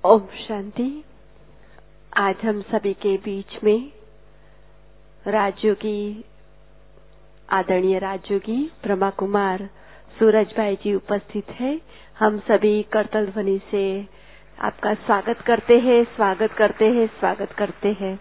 ओम शांति। आज हम सभी के बीच में राजयोगी, आदरणीय राजयोगी ब्रह्मा कुमार सूरज भाई जी उपस्थित है। हम सभी करतल ध्वनि से आपका स्वागत करते हैं, स्वागत करते हैं, स्वागत करते हैं।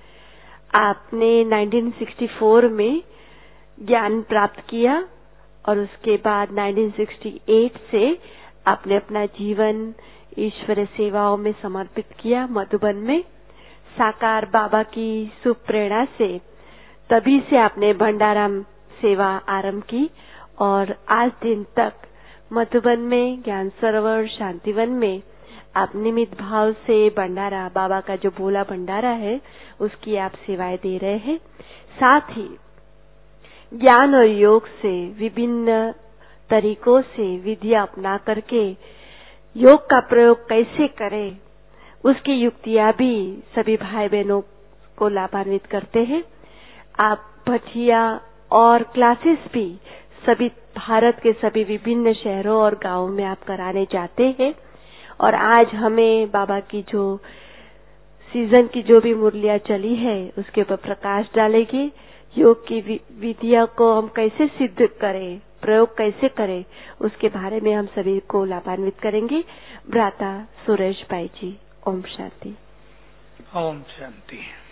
आपने 1964 में ज्ञान प्राप्त किया और उसके बाद 1968 से आपने अपना जीवन ईश्वर सेवाओं में समर्पित किया। मधुबन में साकार बाबा की शुभ प्रेरणा से तभी से आपने भंडाराम सेवा आरंभ की और आज दिन तक मधुबन में ज्ञान सरोवर शांतिवन में आप निमित्त भाव से भंडारा बाबा का जो बोला भंडारा है उसकी आप सेवाएं दे रहे हैं। साथ ही ज्ञान और योग से विभिन्न तरीकों से विधियां अपना करके योग का प्रयोग कैसे करें उसकी युक्तियां भी सभी भाई बहनों को लाभान्वित करते हैं। आप भटिया और क्लासेस भी सभी भारत के सभी विभिन्न शहरों और गांवों में आप कराने जाते हैं और आज हमें बाबा की जो सीजन की जो भी मुरलियां चली है उसके ऊपर प्रकाश डालेगी। योग की विधियों को हम कैसे सिद्ध करें, प्रयोग कैसे करें उसके बारे में हम सभी को लाभान्वित करेंगे। भ्राता सुरेश भाई जी, ओम शांति। ओम शांति।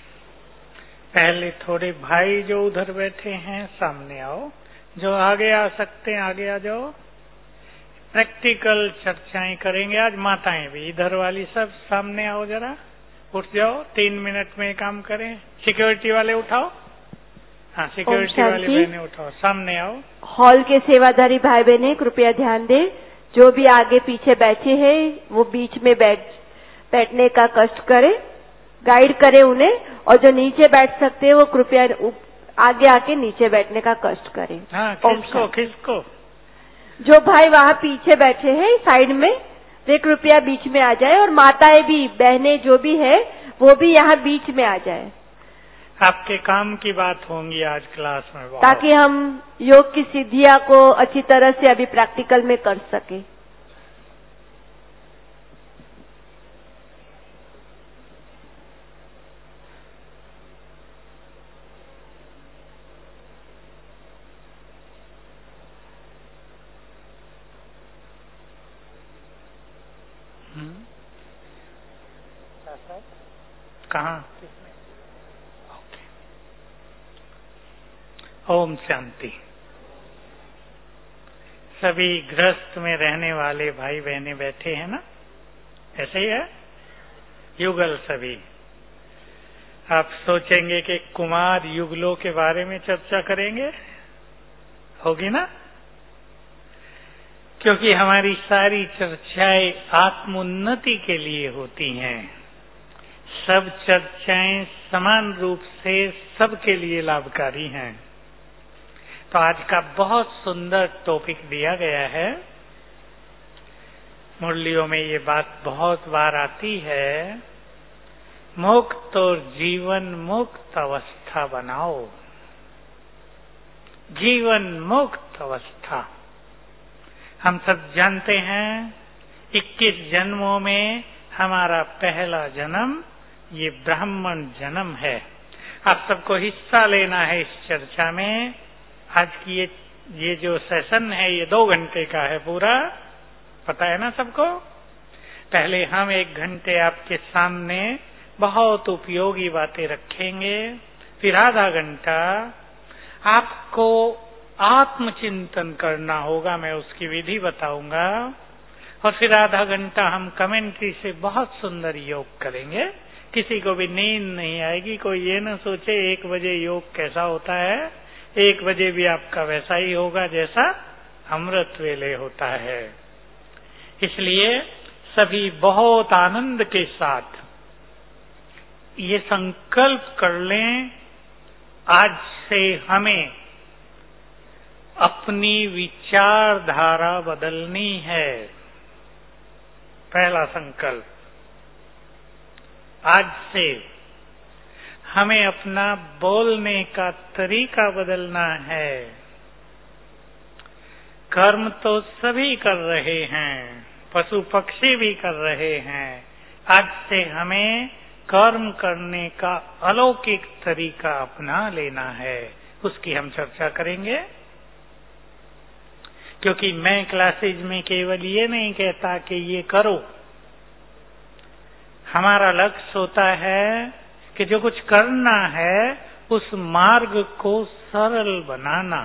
पहले थोड़े भाई जो उधर बैठे हैं सामने आओ, जो आगे आ सकते हैं आगे आ जाओ। प्रैक्टिकल चर्चाएं करेंगे आज। माताएं भी इधर वाली सब सामने आओ, जरा उठ जाओ, 3 मिनट में काम करें। सिक्योरिटी वाले उठाओ। हाँ, सिक्योरिटी वाली बहनें उठाओ, सामने आओ। हॉल के सेवाधारी भाई बहनें कृपया ध्यान दें, जो भी आगे पीछे बैठे हैं वो बीच में बैठने का कष्ट करें, गाइड करें उन्हें, और जो नीचे बैठ सकते हैं वो कृपया आगे आके नीचे बैठने का कष्ट करें। हाँ, खिसको। जो भाई वहाँ पीछे बैठे हैं साइड में वे कृपया बीच में आ जाए और माताएं भी, बहनें जो भी है वो भी यहाँ बीच में आ जाए। आपके काम की बात होंगी आज क्लास में बहुत, ताकि हम योग की सिद्धियां को अच्छी तरह से अभी प्रैक्टिकल में कर सके। कहाँ? ओम शांति। सभी गृहस्थ में रहने वाले भाई बहनें बैठे हैं ना, ऐसे ही है युगल सभी। आप सोचेंगे कि कुमार युगलों के बारे में चर्चा करेंगे, होगी ना? क्योंकि हमारी सारी चर्चाएं आत्मोन्नति के लिए होती हैं। सब चर्चाएं समान रूप से सबके लिए लाभकारी हैं। तो आज का बहुत सुंदर टॉपिक दिया गया है। मुरलियों में ये बात बहुत बार आती है, मुक्त और जीवन मुक्त अवस्था बनाओ। जीवन मुक्त अवस्था। हम सब जानते हैं 21 जन्मों में हमारा पहला जन्म ये ब्राह्मण जन्म है। आप सबको हिस्सा लेना है इस चर्चा में। आज की ये जो सेशन है ये 2 घंटे का है पूरा, पता है ना सबको। पहले हम 1 घंटे आपके सामने बहुत उपयोगी बातें रखेंगे, फिर आधा घंटा आपको आत्मचिंतन करना होगा, मैं उसकी विधि बताऊंगा, और फिर आधा घंटा हम कमेंट्री से बहुत सुंदर योग करेंगे। किसी को भी नींद नहीं आएगी। कोई ये न सोचे 1 बजे योग कैसा होता है, 1 बजे भी आपका वैसा ही होगा जैसा अमृत वेले होता है। इसलिए सभी बहुत आनंद के साथ ये संकल्प कर लें, आज से हमें अपनी विचारधारा बदलनी है। पहला संकल्प, आज से हमें अपना बोलने का तरीका बदलना है। कर्म तो सभी कर रहे हैं, पशु पक्षी भी कर रहे हैं, आज से हमें कर्म करने का अलौकिक तरीका अपना लेना है, उसकी हम चर्चा करेंगे। क्योंकि मैं क्लासेज में केवल ये नहीं कहता कि ये करो, हमारा लक्ष्य होता है कि जो कुछ करना है उस मार्ग को सरल बनाना,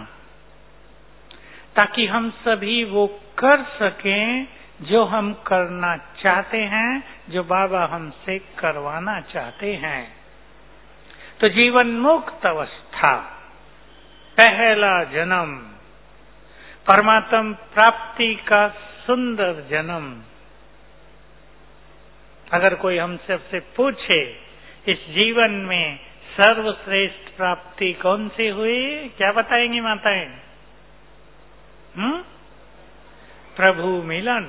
ताकि हम सभी वो कर सकें जो हम करना चाहते हैं, जो बाबा हमसे करवाना चाहते हैं। तो जीवन मुक्त अवस्था, पहला जन्म, परमात्म प्राप्ति का सुंदर जन्म। अगर कोई हमसे सबसे पूछे इस जीवन में सर्वश्रेष्ठ प्राप्ति कौन सी हुई, क्या बताएंगी माताएं? प्रभु मिलन।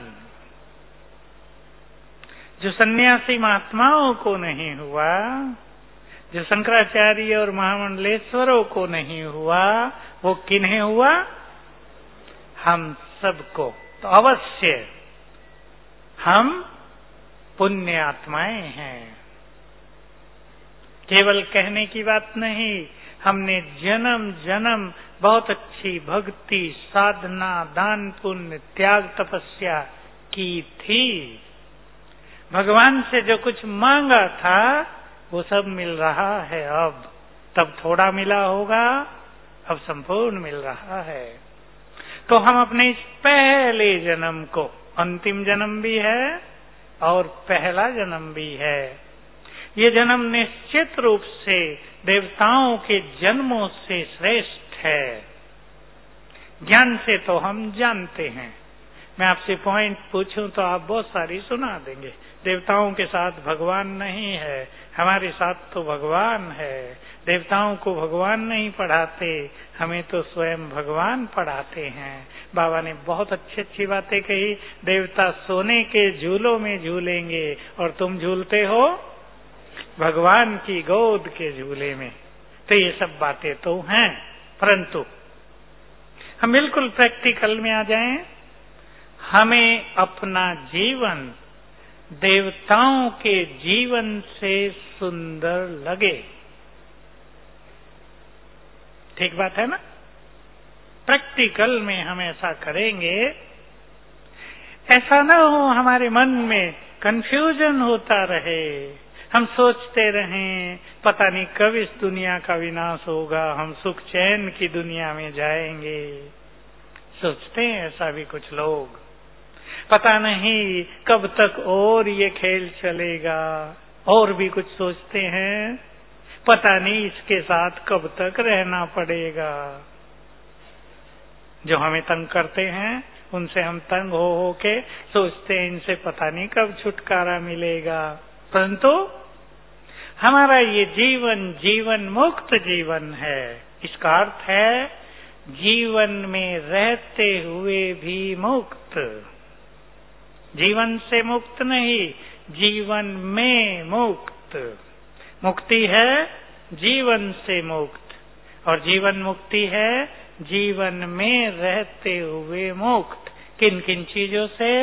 जो सन्यासी महात्माओं को नहीं हुआ, जो शंकराचार्य और महामंडलेश्वरों को नहीं हुआ, वो किन्हें हुआ? हम सबको। तो अवश्य हम पुण्य आत्माएं हैं। केवल कहने की बात नहीं, हमने जन्म जन्म बहुत अच्छी भक्ति, साधना, दान, पुण्य, त्याग, तपस्या की थी। भगवान से जो कुछ मांगा था वो सब मिल रहा है। अब तब थोड़ा मिला होगा, अब संपूर्ण मिल रहा है। तो हम अपने इस पहले जन्म को, अंतिम जन्म भी है और पहला जन्म भी है, ये जन्म निश्चित रूप से देवताओं के जन्मों से श्रेष्ठ है। ज्ञान से तो हम जानते हैं। मैं आपसे पॉइंट पूछूं तो आप बहुत सारी सुना देंगे। देवताओं के साथ भगवान नहीं है, हमारे साथ तो भगवान है। देवताओं को भगवान नहीं पढ़ाते, हमें तो स्वयं भगवान पढ़ाते हैं। बाबा ने बहुत अच्छी अच्छी बातें कही। देवता सोने के झूलों में झूलेंगे और तुम झूलते हो भगवान की गोद के झूले में। तो ये सब बातें तो हैं, परंतु हम बिल्कुल प्रैक्टिकल में आ जाएं। हमें अपना जीवन देवताओं के जीवन से सुंदर लगे। ठीक बात है ना? प्रैक्टिकल में हम ऐसा करेंगे, ऐसा ना हो हमारे मन में कंफ्यूजन होता रहे, हम सोचते रहें पता नहीं कब इस दुनिया का विनाश होगा, हम सुख चैन की दुनिया में जाएंगे। सोचते हैं ऐसा भी कुछ लोग, पता नहीं कब तक और ये खेल चलेगा। और भी कुछ सोचते हैं, पता नहीं इसके साथ कब तक रहना पड़ेगा। जो हमें तंग करते हैं उनसे हम तंग हो के सोचते हैं इनसे पता नहीं कब छुटकारा मिलेगा। परंतु हमारा ये जीवन जीवन मुक्त जीवन है। इसका अर्थ है जीवन में रहते हुए भी मुक्त। जीवन से मुक्त नहीं, जीवन में मुक्त। मुक्ति है जीवन से मुक्त, और जीवन मुक्ति है जीवन में रहते हुए मुक्त। किन किन चीजों से?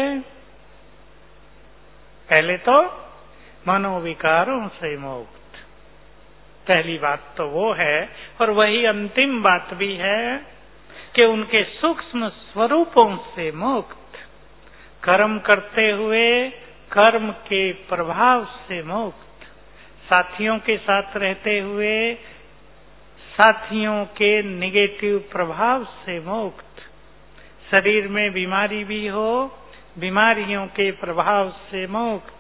पहले तो मनोविकारों से मुक्त। पहली बात तो वो है, और वही अंतिम बात भी है कि उनके सूक्ष्म स्वरूपों से मुक्त। कर्म करते हुए कर्म के प्रभाव से मुक्त। साथियों के साथ रहते हुए साथियों के निगेटिव प्रभाव से मुक्त। शरीर में बीमारी भी हो, बीमारियों के प्रभाव से मुक्त।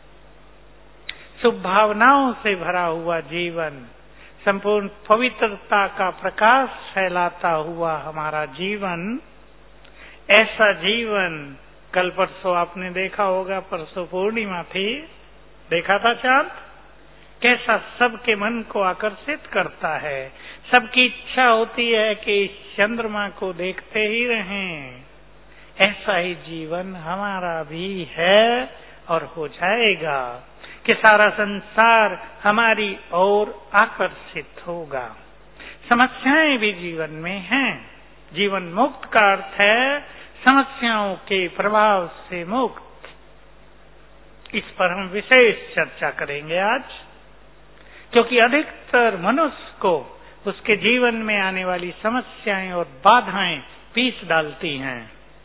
शुभ भावनाओं से भरा हुआ जीवन, संपूर्ण पवित्रता का प्रकाश फैलाता हुआ हमारा जीवन, ऐसा जीवन। कल परसों आपने देखा होगा, परसों पूर्णिमा थी, देखा था चांद कैसा सबके मन को आकर्षित करता है। सबकी इच्छा होती है कि इस चंद्रमा को देखते ही रहें। ऐसा ही जीवन हमारा भी है और हो जाएगा कि सारा संसार हमारी ओर आकर्षित होगा। समस्याएं भी जीवन में हैं। जीवन मुक्त का अर्थ है समस्याओं के प्रभाव से मुक्त। इस पर हम विशेष चर्चा करेंगे आज, क्योंकि अधिकतर मनुष्य को उसके जीवन में आने वाली समस्याएं और बाधाएं पीस डालती हैं,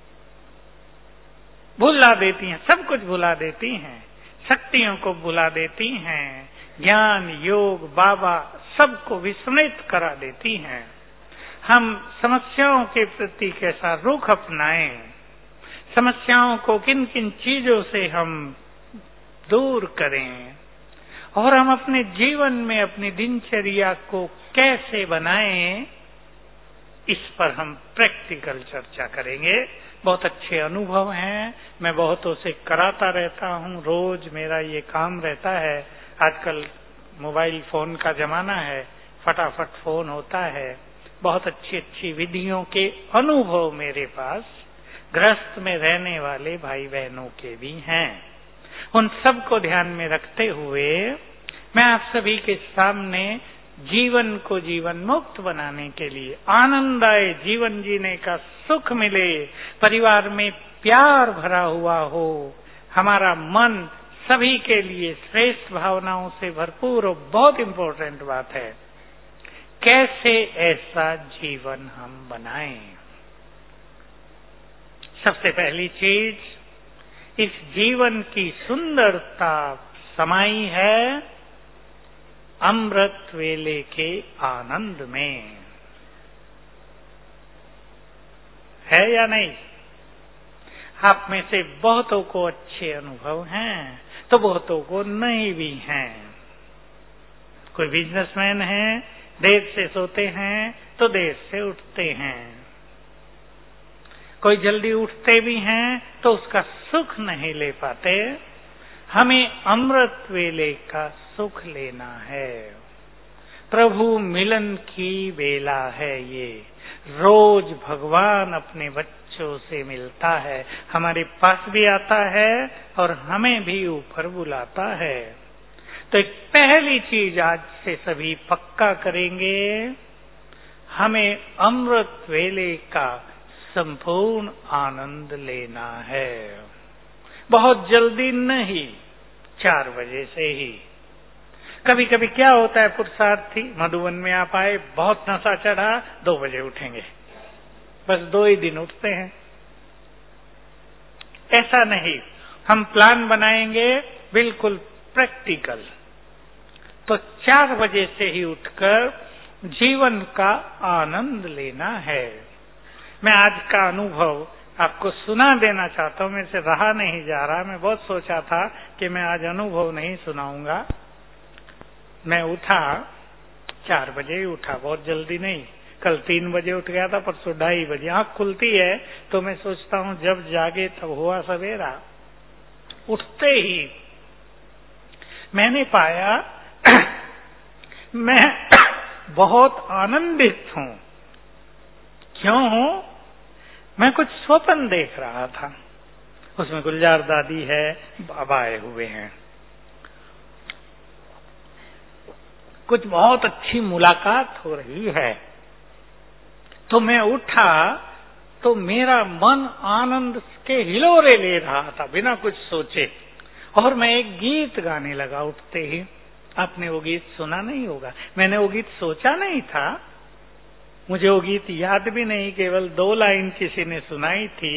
भुला देती हैं, सब कुछ भुला देती हैं, शक्तियों को भुला देती हैं, ज्ञान, योग, बाबा सबको विस्मृत करा देती हैं। हम समस्याओं के प्रति कैसा रुख अपनाएं, समस्याओं को किन किन चीजों से हम दूर करें और हम अपने जीवन में अपनी दिनचर्या को कैसे बनाएं, इस पर हम प्रैक्टिकल चर्चा करेंगे। बहुत अच्छे अनुभव हैं, मैं बहुतों से कराता रहता हूं, रोज मेरा ये काम रहता है। आजकल मोबाइल फोन का जमाना है, फटाफट फोन होता है। बहुत अच्छी अच्छी विधियों के अनुभव मेरे पास गृहस्थ में रहने वाले भाई बहनों के भी हैं। उन सब को ध्यान में रखते हुए मैं आप सभी के सामने जीवन को जीवन मुक्त बनाने के लिए, आनंदाय जीवन जीने का सुख मिले, परिवार में प्यार भरा हुआ हो, हमारा मन सभी के लिए श्रेष्ठ भावनाओं से भरपूर हो, बहुत इंपॉर्टेंट बात है, कैसे ऐसा जीवन हम बनाएं। सबसे पहली चीज, इस जीवन की सुंदरता समाई है अमृत वेले के आनंद में, है या नहीं? आप में से बहुतों को अच्छे अनुभव हैं तो बहुतों को नहीं भी हैं। कोई बिजनेसमैन है, देर से सोते हैं तो देर से उठते हैं, कोई जल्दी उठते भी हैं तो उसका सुख नहीं ले पाते। हमें अमृत वेले का सुख लेना है, प्रभु मिलन की बेला है ये, रोज भगवान अपने बच्चों से मिलता है, हमारे पास भी आता है और हमें भी ऊपर बुलाता है। तो एक पहली चीज आज से सभी पक्का करेंगे, हमें अमृत वेले का संपूर्ण आनंद लेना है। बहुत जल्दी नहीं, 4 बजे से ही। कभी कभी क्या होता है, पुरुषार्थी मधुबन में आप आए, बहुत नशा चढ़ा, 2 बजे उठेंगे, बस 2 ही दिन उठते हैं। ऐसा नहीं, हम प्लान बनाएंगे बिल्कुल प्रैक्टिकल, तो 4 बजे से ही उठकर जीवन का आनंद लेना है। मैं आज का अनुभव आपको सुना देना चाहता हूं, मेरे से रहा नहीं जा रहा। मैं बहुत सोचा था कि मैं आज अनुभव नहीं सुनाऊंगा। मैं उठा 4 बजे ही उठा, बहुत जल्दी नहीं। कल 3 बजे उठ गया था, परसों 2:30 बजे। आंख खुलती है तो मैं सोचता हूं जब जागे तब हुआ सवेरा। उठते ही मैंने पाया मैं बहुत आनंदित हूं। क्यों हूं? मैं कुछ स्वप्न देख रहा था, उसमें गुलजार दादी है, बाबा आए हुए हैं, कुछ बहुत अच्छी मुलाकात हो रही है। तो मैं उठा तो मेरा मन आनंद के हिलोरे ले रहा था बिना कुछ सोचे, और मैं एक गीत गाने लगा उठते ही। आपने वो गीत सुना नहीं होगा, मैंने वो गीत सोचा नहीं था, मुझे वो गीत याद भी नहीं, केवल 2 लाइन किसी ने सुनाई थी।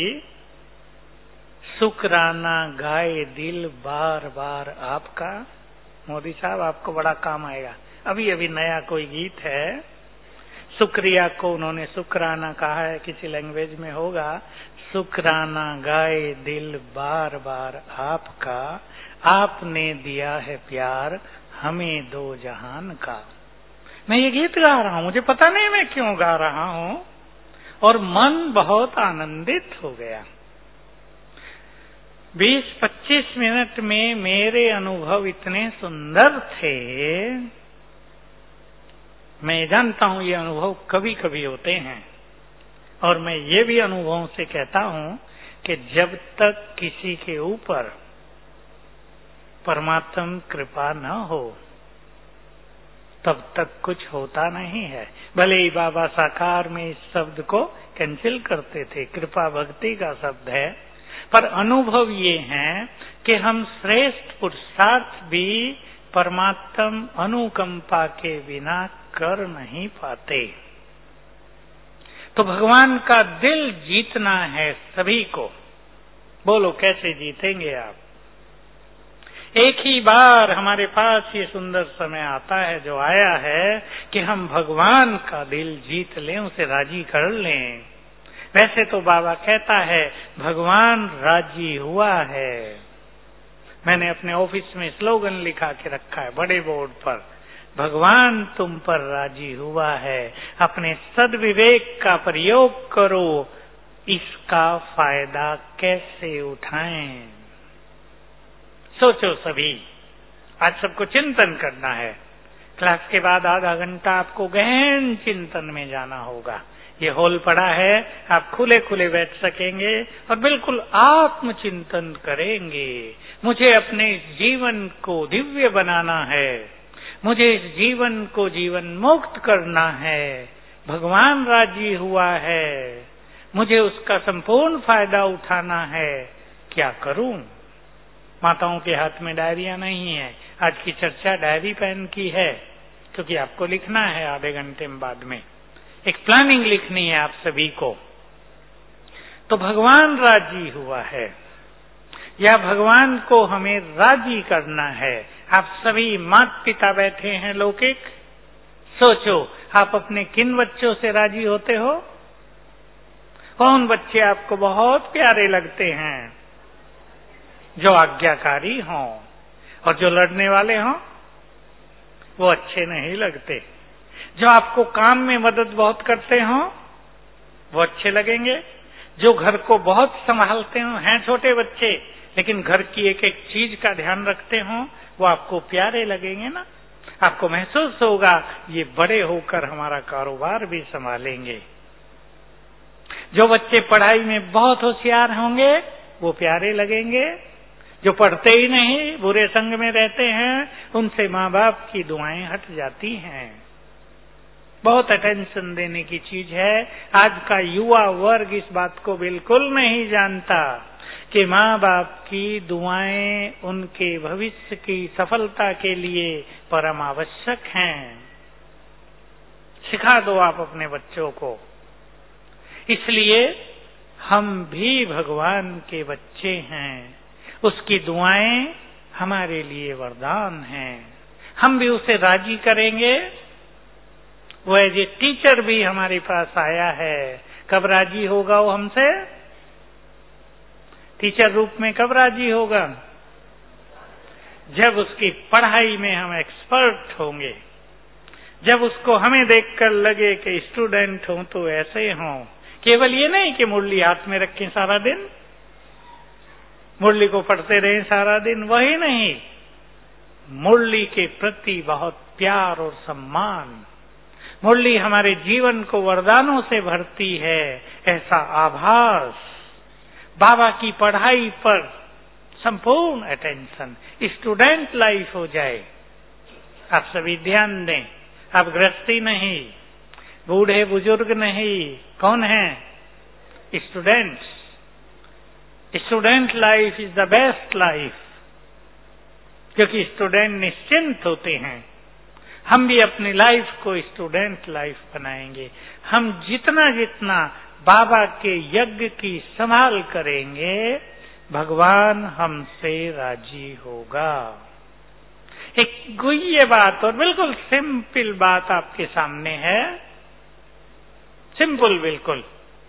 शुक्राना गाए दिल बार बार आपका। मोदी साहब आपको बड़ा काम आएगा, अभी अभी नया कोई गीत है, शुक्रिया को उन्होंने शुक्राना कहा है, किसी लैंग्वेज में होगा। शुक्राना गाए दिल बार बार आपका, आपने दिया है प्यार हमें 2 जहान का। मैं ये गीत गा रहा हूं, मुझे पता नहीं मैं क्यों गा रहा हूं, और मन बहुत आनंदित हो गया। 20-25 मिनट में मेरे अनुभव इतने सुंदर थे। मैं जानता हूं ये अनुभव कभी कभी होते हैं, और मैं ये भी अनुभवों से कहता हूं कि जब तक किसी के ऊपर परमात्म कृपा न हो तब तक कुछ होता नहीं है। भले ही बाबा साकार में इस शब्द को कैंसिल करते थे, कृपा भक्ति का शब्द है, पर अनुभव ये है कि हम श्रेष्ठ पुरुषार्थ भी परमात्म अनुकंपा के बिना कर नहीं पाते। तो भगवान का दिल जीतना है सभी को। बोलो कैसे जीतेंगे आप? एक ही बार हमारे पास ये सुंदर समय आता है, जो आया है, कि हम भगवान का दिल जीत लें, उसे राजी कर लें। वैसे तो बाबा कहता है भगवान राजी हुआ है। मैंने अपने ऑफिस में स्लोगन लिखा के रखा है बड़े बोर्ड पर, भगवान तुम पर राजी हुआ है, अपने सद्विवेक का प्रयोग करो, इसका फायदा कैसे उठाएं। सोचो सभी, आज सबको चिंतन करना है। क्लास के बाद आधा घंटा आपको गहन चिंतन में जाना होगा। ये हॉल पड़ा है, आप खुले खुले बैठ सकेंगे और बिल्कुल आत्मचिंतन करेंगे। मुझे अपने जीवन को दिव्य बनाना है, मुझे इस जीवन को जीवन मुक्त करना है, भगवान राजी हुआ है, मुझे उसका संपूर्ण फायदा उठाना है, क्या करूं? माताओं के हाथ में डायरिया नहीं है। आज की चर्चा डायरी पेन की है, क्योंकि आपको लिखना है आधे घंटे में बाद में एक प्लानिंग लिखनी है आप सभी को। तो भगवान राजी हुआ है या भगवान को हमें राजी करना है। आप सभी माता पिता बैठे हैं लौकिक, सोचो आप अपने किन बच्चों से राजी होते हो? कौन बच्चे आपको बहुत प्यारे लगते हैं? जो आज्ञाकारी हों, और जो लड़ने वाले हों वो अच्छे नहीं लगते। जो आपको काम में मदद बहुत करते हों वो अच्छे लगेंगे। जो घर को बहुत संभालते हों, हैं छोटे बच्चे लेकिन घर की एक एक चीज का ध्यान रखते हों, वो आपको प्यारे लगेंगे ना। आपको महसूस होगा ये बड़े होकर हमारा कारोबार भी संभालेंगे। जो बच्चे पढ़ाई में बहुत होशियार होंगे वो प्यारे लगेंगे। जो पढ़ते ही नहीं, बुरे संग में रहते हैं, उनसे माँ बाप की दुआएं हट जाती हैं। बहुत अटेंशन देने की चीज है। आज का युवा वर्ग इस बात को बिल्कुल नहीं जानता कि माँ बाप की दुआएं उनके भविष्य की सफलता के लिए परम आवश्यक हैं। सिखा दो आप अपने बच्चों को। इसलिए हम भी भगवान के बच्चे हैं, उसकी दुआएं हमारे लिए वरदान हैं। हम भी उसे राजी करेंगे। वो एज ए टीचर भी हमारे पास आया है, कब राजी होगा वो हमसे? टीचर रूप में कब राजी होगा? जब उसकी पढ़ाई में हम एक्सपर्ट होंगे, जब उसको हमें देखकर लगे कि स्टूडेंट हों तो ऐसे हों। केवल ये नहीं कि मुरली हाथ में रखें सारा दिन, मुरली को पढ़ते रहें सारा दिन, वही नहीं, मुरली के प्रति बहुत प्यार और सम्मान। मुरली हमारे जीवन को वरदानों से भरती है, ऐसा आभास। बाबा की पढ़ाई पर संपूर्ण अटेंशन, स्टूडेंट लाइफ हो जाए। आप सभी ध्यान दें, आप गृहस्थी नहीं, बूढ़े बुजुर्ग नहीं, कौन है? Students. Student life is the best life, क्योंकि स्टूडेंट निश्चिंत होते हैं। हम भी अपनी लाइफ को स्टूडेंट लाइफ बनाएंगे। हम जितना जितना बाबा के यज्ञ की संभाल करेंगे, भगवान हमसे राजी होगा। एक गुह्य बात और बिल्कुल सिंपल बात आपके सामने है, सिंपल बिल्कुल।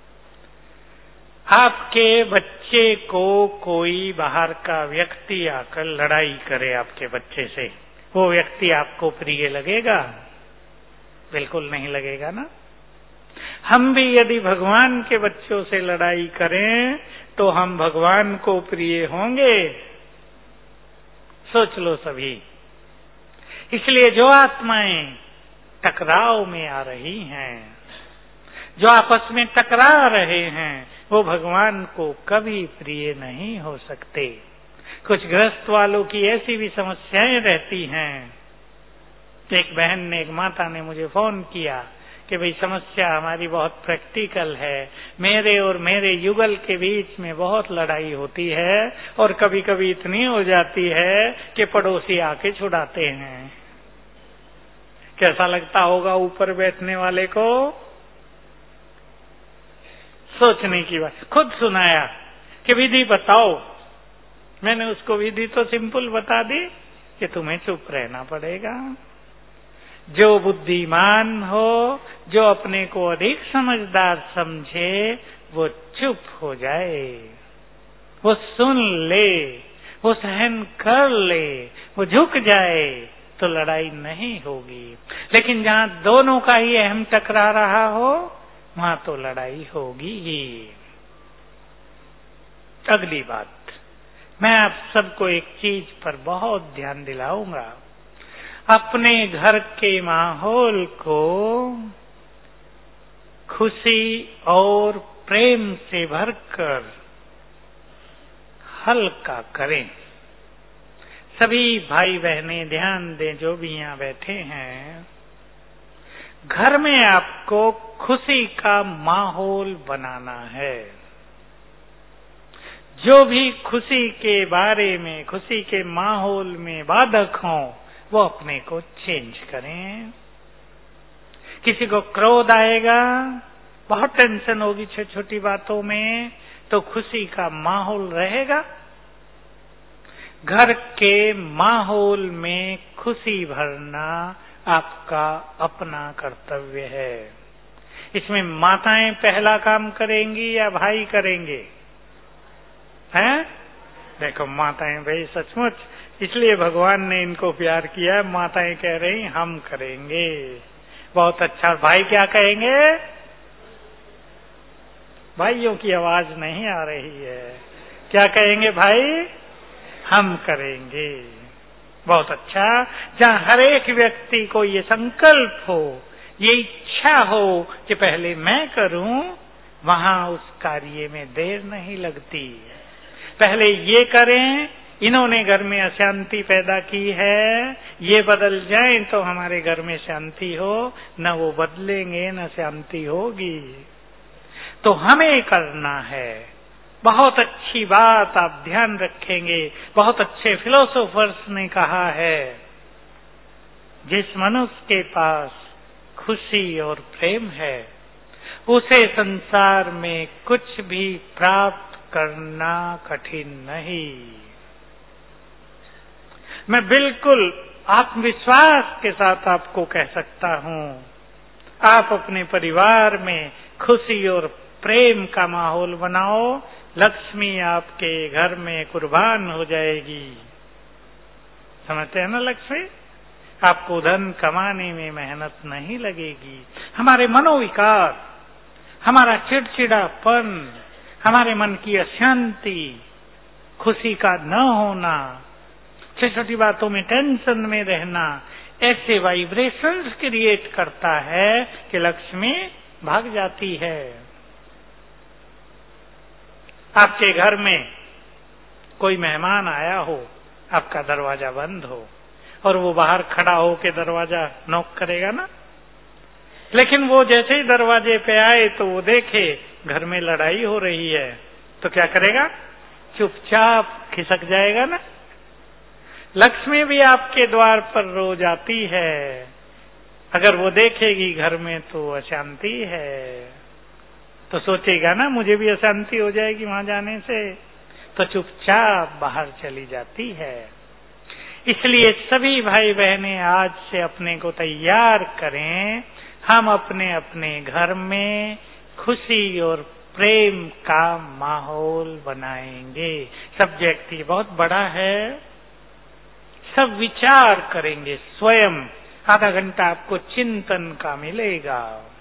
आपके बच्चे को कोई बाहर का व्यक्ति आकर लड़ाई करे आपके बच्चे से, वो व्यक्ति आपको प्रिय लगेगा? बिल्कुल नहीं लगेगा ना। हम भी यदि भगवान के बच्चों से लड़ाई करें तो हम भगवान को प्रिय होंगे? सोच लो सभी। इसलिए जो आत्माएं टकराव में आ रही हैं, जो आपस में टकरा रहे हैं, वो भगवान को कभी प्रिय नहीं हो सकते। कुछ गृहस्थ वालों की ऐसी भी समस्याएं रहती हैं। एक बहन ने, एक माता ने मुझे फोन किया कि भाई समस्या हमारी बहुत प्रैक्टिकल है, मेरे और मेरे युगल के बीच में बहुत लड़ाई होती है और कभी कभी इतनी हो जाती है कि पड़ोसी आके छुड़ाते हैं। कैसा लगता होगा ऊपर बैठने वाले को? सोचने की बात। खुद सुनाया कि विधि बताओ, मैंने उसको विधि तो सिंपल बता दी कि तुम्हें चुप रहना पड़ेगा। जो बुद्धिमान हो, जो अपने को अधिक समझदार समझे, वो चुप हो जाए, वो सुन ले, वो सहन कर ले, वो झुक जाए, तो लड़ाई नहीं होगी। लेकिन जहां दोनों का ही अहम टकरा रहा हो, वहां तो लड़ाई होगी ही। अगली बात, मैं आप सबको एक चीज पर बहुत ध्यान दिलाऊंगा। अपने घर के माहौल को खुशी और प्रेम से भरकर हल्का करें। सभी भाई बहनें ध्यान दें, जो भी यहाँ बैठे हैं, घर में आपको खुशी का माहौल बनाना है। जो भी खुशी के बारे में, खुशी के माहौल में बाधक हों, वो अपने को चेंज करें। किसी को क्रोध आएगा, बहुत टेंशन होगी छोटी छोटी बातों में, तो खुशी का माहौल रहेगा। घर के माहौल में खुशी भरना आपका अपना कर्तव्य है। इसमें माताएं पहला काम करेंगी या भाई करेंगे? हैं? देखो माताएं भाई सचमुच, इसलिए भगवान ने इनको प्यार किया। माताएं कह रही हम करेंगे, बहुत अच्छा। भाई क्या कहेंगे? भाइयों की आवाज नहीं आ रही है। क्या कहेंगे भाई? हम करेंगे। बहुत अच्छा। जहां हर एक व्यक्ति को ये संकल्प हो, ये इच्छा हो कि पहले मैं करूं, वहां उस कार्य में देर नहीं लगती। पहले ये करें, इन्होंने घर में अशांति पैदा की है, ये बदल जाएं तो हमारे घर में शांति हो। न वो बदलेंगे न शांति होगी। तो हमें करना है। बहुत अच्छी बात, आप ध्यान रखेंगे, बहुत अच्छे फिलोसोफर्स ने कहा है, जिस मनुष्य के पास खुशी और प्रेम है, उसे संसार में कुछ भी प्राप्त करना कठिन नहीं। मैं बिल्कुल आत्मविश्वास के साथ आपको कह सकता हूं, आप अपने परिवार में खुशी और प्रेम का माहौल बनाओ, लक्ष्मी आपके घर में कुर्बान हो जाएगी। समझते हैं ना? लक्ष्मी, आपको धन कमाने में मेहनत नहीं लगेगी। हमारे मनोविकार, हमारा चिड़चिड़ापन, हमारे मन की अशांति, खुशी का न होना, छोटी छोटी बातों में टेंशन में रहना, ऐसे वाइब्रेशंस क्रिएट करता है कि लक्ष्मी भाग जाती है। आपके घर में कोई मेहमान आया हो, आपका दरवाजा बंद हो और वो बाहर खड़ा हो के दरवाजा नॉक करेगा ना, लेकिन वो जैसे ही दरवाजे पे आए तो वो देखे घर में लड़ाई हो रही है, तो क्या करेगा? चुपचाप खिसक जाएगा ना। लक्ष्मी भी आपके द्वार पर रोज आती है, अगर वो देखेगी घर में तो अशांति है, तो सोचेगा ना मुझे भी अशांति हो जाएगी वहां जाने से, तो चुपचाप बाहर चली जाती है। इसलिए सभी भाई बहनें आज से अपने को तैयार करें, हम अपने अपने घर में खुशी और प्रेम का माहौल बनाएंगे। सब्जेक्ट ये बहुत बड़ा है, सब विचार करेंगे स्वयं। आधा घंटा आपको चिंतन का मिलेगा।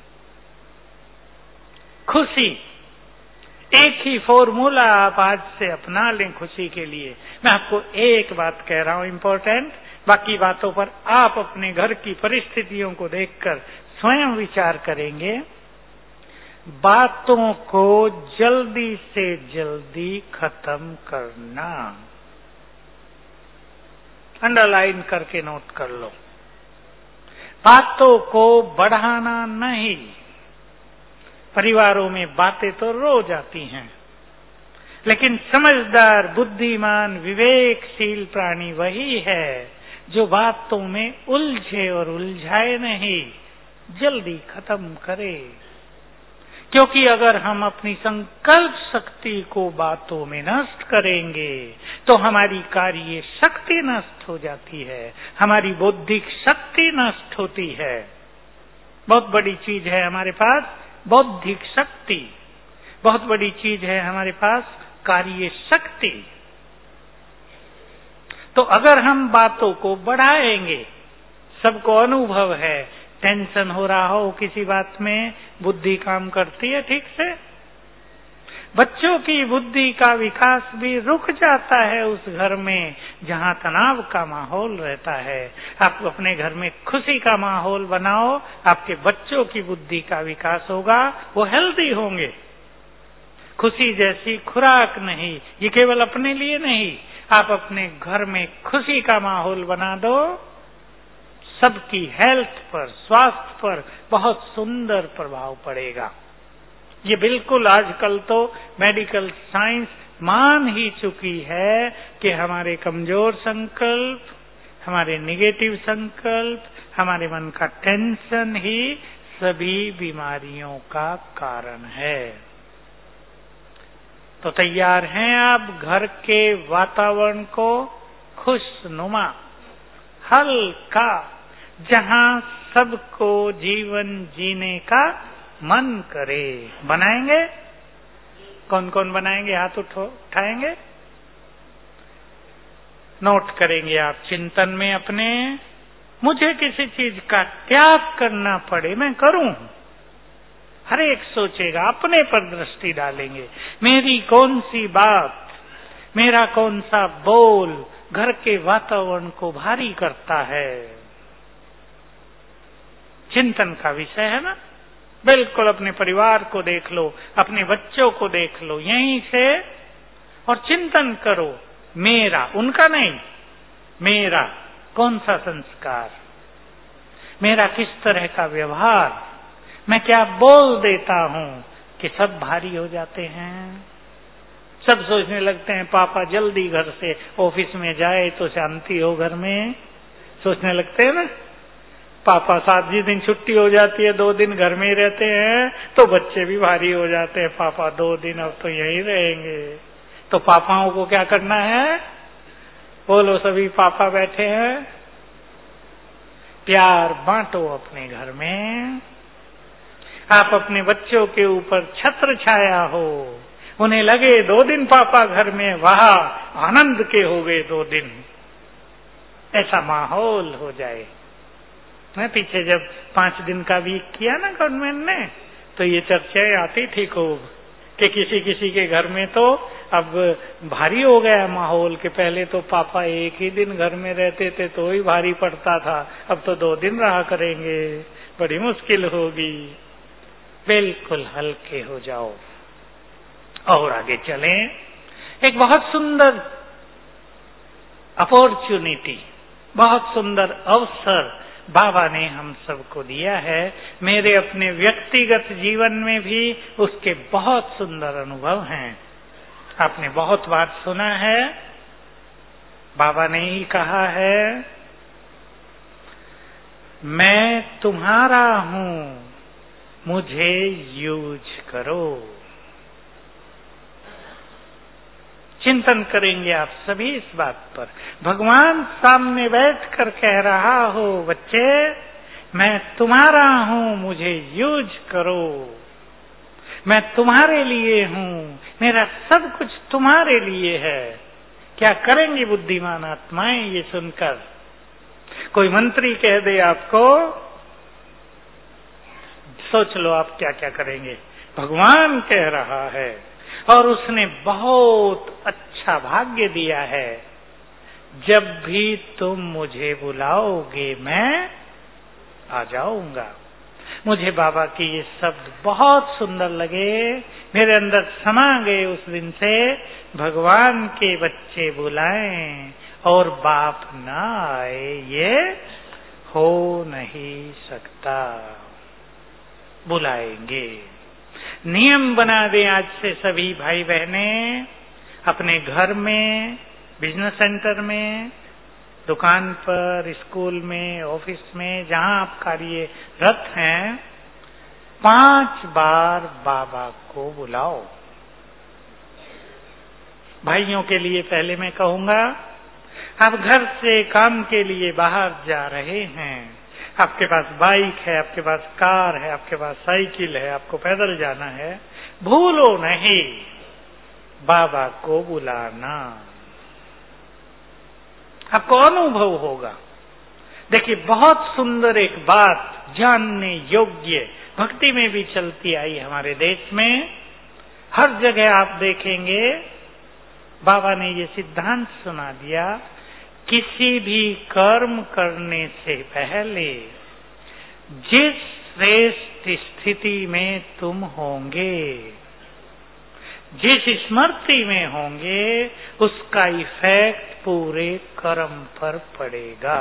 खुशी, एक ही फॉर्मूला आप आज से अपना लें खुशी के लिए। मैं आपको एक बात कह रहा हूं इंपॉर्टेंट, बाकी बातों पर आप अपने घर की परिस्थितियों को देखकर स्वयं विचार करेंगे। बातों को जल्दी से जल्दी खत्म करना। अंडरलाइन करके नोट कर लो। बातों को बढ़ाना नहीं। परिवारों में बातें तो रोज आती हैं, लेकिन समझदार, बुद्धिमान, विवेकशील प्राणी वही है जो बातों में उलझे और उलझाए नहीं, जल्दी खत्म करे। क्योंकि अगर हम अपनी संकल्प शक्ति को बातों में नष्ट करेंगे तो हमारी कार्य शक्ति नष्ट हो जाती है, हमारी बौद्धिक शक्ति नष्ट होती है। बहुत बड़ी चीज है हमारे पास बौद्धिक शक्ति, बहुत बड़ी चीज है हमारे पास कार्य शक्ति। तो अगर हम बातों को बढ़ाएंगे, सबको अनुभव है, टेंशन हो रहा हो किसी बात में, बुद्धि काम करती है ठीक से। बच्चों की बुद्धि का विकास भी रुक जाता है उस घर में जहां तनाव का माहौल रहता है। आप अपने घर में खुशी का माहौल बनाओ, आपके बच्चों की बुद्धि का विकास होगा, वो हेल्दी होंगे। खुशी जैसी खुराक नहीं, ये केवल अपने लिए नहीं, आप अपने घर में खुशी का माहौल बना दो, सबकी हेल्थ पर, स्वास्थ्य पर बहुत सुंदर प्रभाव पड़ेगा। ये बिल्कुल आजकल तो मेडिकल साइंस मान ही चुकी है कि हमारे कमजोर संकल्प, हमारे नेगेटिव संकल्प, हमारे मन का टेंशन ही सभी बीमारियों का कारण है। तो तैयार हैं आप घर के वातावरण को खुशनुमा, हल्का, जहां सबको जीवन जीने का मन करे, बनाएंगे? कौन कौन बनाएंगे? हाथ उठाएंगे। नोट करेंगे आप चिंतन में अपने, मुझे किसी चीज का त्याग करना पड़े मैं करूं। हर एक सोचेगा, अपने पर दृष्टि डालेंगे, मेरी कौन सी बात, मेरा कौन सा बोल घर के वातावरण को भारी करता है। चिंतन का विषय है ना। बिल्कुल अपने परिवार को देख लो, अपने बच्चों को देख लो यहीं से, और चिंतन करो, मेरा, उनका नहीं, मेरा कौन सा संस्कार, मेरा किस तरह का व्यवहार, मैं क्या बोल देता हूं कि सब भारी हो जाते हैं। सब सोचने लगते हैं पापा जल्दी घर से ऑफिस में जाए तो शांति हो घर में, सोचने लगते हैं ना। पापा 7 दिन छुट्टी हो जाती है, 2 दिन घर में ही रहते हैं तो बच्चे भी भारी हो जाते हैं, पापा 2 दिन अब तो यहीं रहेंगे। तो पापाओं को क्या करना है? बोलो, सभी पापा बैठे हैं, प्यार बांटो अपने घर में। आप अपने बच्चों के ऊपर छत्र छाया हो, उन्हें लगे 2 दिन पापा घर में, वाह आनंद के हो गए 2 दिन, ऐसा माहौल हो जाए। मैं पीछे जब 5 दिन का वीक किया ना गवर्नमेंट ने, तो ये चर्चाएं आती थी खूब कि किसी किसी के घर में तो अब भारी हो गया माहौल, कि पहले तो पापा 1 ही दिन घर में रहते थे तो ही भारी पड़ता था, अब तो 2 दिन रहा करेंगे, बड़ी मुश्किल होगी। बिल्कुल हल्के हो जाओ और आगे चलें। एक बहुत सुंदर अपॉर्चुनिटी, बहुत सुंदर अवसर बाबा ने हम सबको दिया है। मेरे अपने व्यक्तिगत जीवन में भी उसके बहुत सुंदर अनुभव हैं। आपने बहुत बार सुना है, बाबा ने ही कहा है, मैं तुम्हारा हूं, मुझे यूज करो। चिंतन करेंगे आप सभी इस बात पर। भगवान सामने बैठकर कह रहा हो, बच्चे मैं तुम्हारा हूं, मुझे यूज करो, मैं तुम्हारे लिए हूं, मेरा सब कुछ तुम्हारे लिए है। क्या करेंगी बुद्धिमान आत्माएं ये सुनकर? कोई मंत्री कह दे आपको, सोच लो आप क्या क्या करेंगे। भगवान कह रहा है और उसने बहुत अच्छा भाग्य दिया है, जब भी तुम मुझे बुलाओगे मैं आ जाऊंगा। मुझे बाबा के ये शब्द बहुत सुंदर लगे, मेरे अंदर समा गए। उस दिन से भगवान के बच्चे बुलाएं और बाप ना आए, ये हो नहीं सकता। बुलाएंगे। नियम बना दें आज से सभी भाई बहनें, अपने घर में, बिजनेस सेंटर में, दुकान पर, स्कूल में, ऑफिस में, जहां आप कार्यरत हैं, 5 बार बाबा को बुलाओ। भाइयों के लिए पहले मैं कहूंगा, आप घर से काम के लिए बाहर जा रहे हैं, आपके पास बाइक है, आपके पास कार है, आपके पास साइकिल है, आपको पैदल जाना है, भूलो नहीं बाबा को बुलाना। आपको अनुभव होगा। देखिए, बहुत सुंदर एक बात जानने योग्य भक्ति में भी चलती आई हमारे देश में। हर जगह आप देखेंगे बाबा ने ये सिद्धांत सुना दिया, किसी भी कर्म करने से पहले जिस श्रेष्ठ स्थिति में तुम होंगे, जिस स्मृति में होंगे, उसका इफेक्ट पूरे कर्म पर पड़ेगा।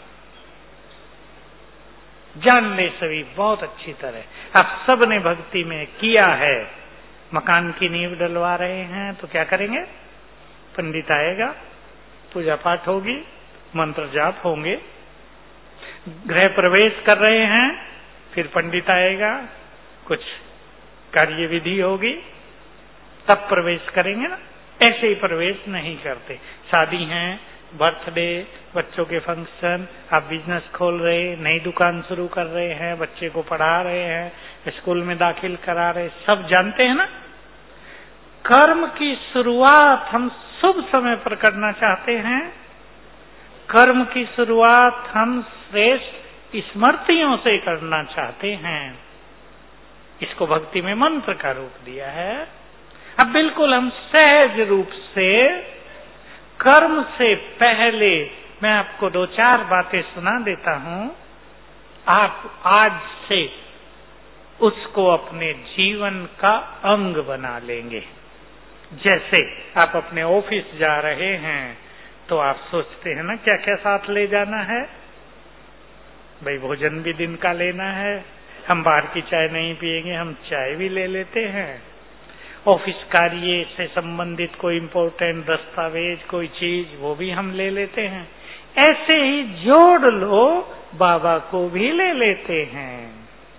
जान ले सभी बहुत अच्छी तरह। आप सब ने भक्ति में किया है। मकान की नींव डलवा रहे हैं तो क्या करेंगे? पंडित आएगा, पूजा पाठ होगी, मंत्र जाप होंगे। गृह प्रवेश कर रहे हैं, फिर पंडित आएगा, कुछ कार्य विधि होगी, तब प्रवेश करेंगे ना। ऐसे ही प्रवेश नहीं करते। शादी है, बर्थडे, बच्चों के फंक्शन, आप बिजनेस खोल रहे, नई दुकान शुरू कर रहे हैं, बच्चे को पढ़ा रहे हैं, स्कूल में दाखिल करा रहे, सब जानते हैं ना। कर्म की शुरुआत हम शुभ समय पर करना चाहते हैं। कर्म की शुरुआत हम श्रेष्ठ स्मृतियों से करना चाहते हैं। इसको भक्ति में मंत्र का रूप दिया है। अब बिल्कुल हम सहज रूप से कर्म से पहले मैं आपको 2-4 बातें सुना देता हूं। आप आज से उसको अपने जीवन का अंग बना लेंगे। जैसे आप अपने ऑफिस जा रहे हैं तो आप सोचते हैं ना क्या क्या साथ ले जाना है। भाई भोजन भी दिन का लेना है, हम बाहर की चाय नहीं पिएंगे, हम चाय भी ले लेते हैं। ऑफिस कार्य से संबंधित कोई इंपॉर्टेंट दस्तावेज, कोई चीज, वो भी हम ले लेते हैं। ऐसे ही जोड़ लो, बाबा को भी ले लेते हैं।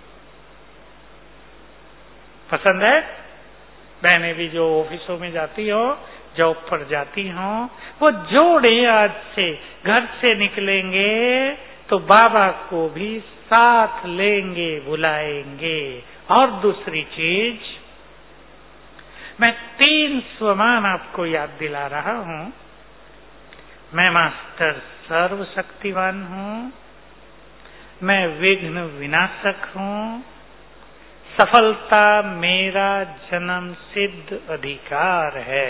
पसंद है? बहनें भी जो ऑफिसों में जाती हो, जॉब पर जाती हो, वो जोड़े आज से। घर से निकलेंगे तो बाबा को भी साथ लेंगे, बुलाएंगे। और दूसरी चीज, मैं 3 स्वमान आपको याद दिला रहा हूं। मैं मास्टर सर्वशक्तिवान हूं, मैं विघ्न विनाशक हूं, सफलता मेरा जन्म सिद्ध अधिकार है।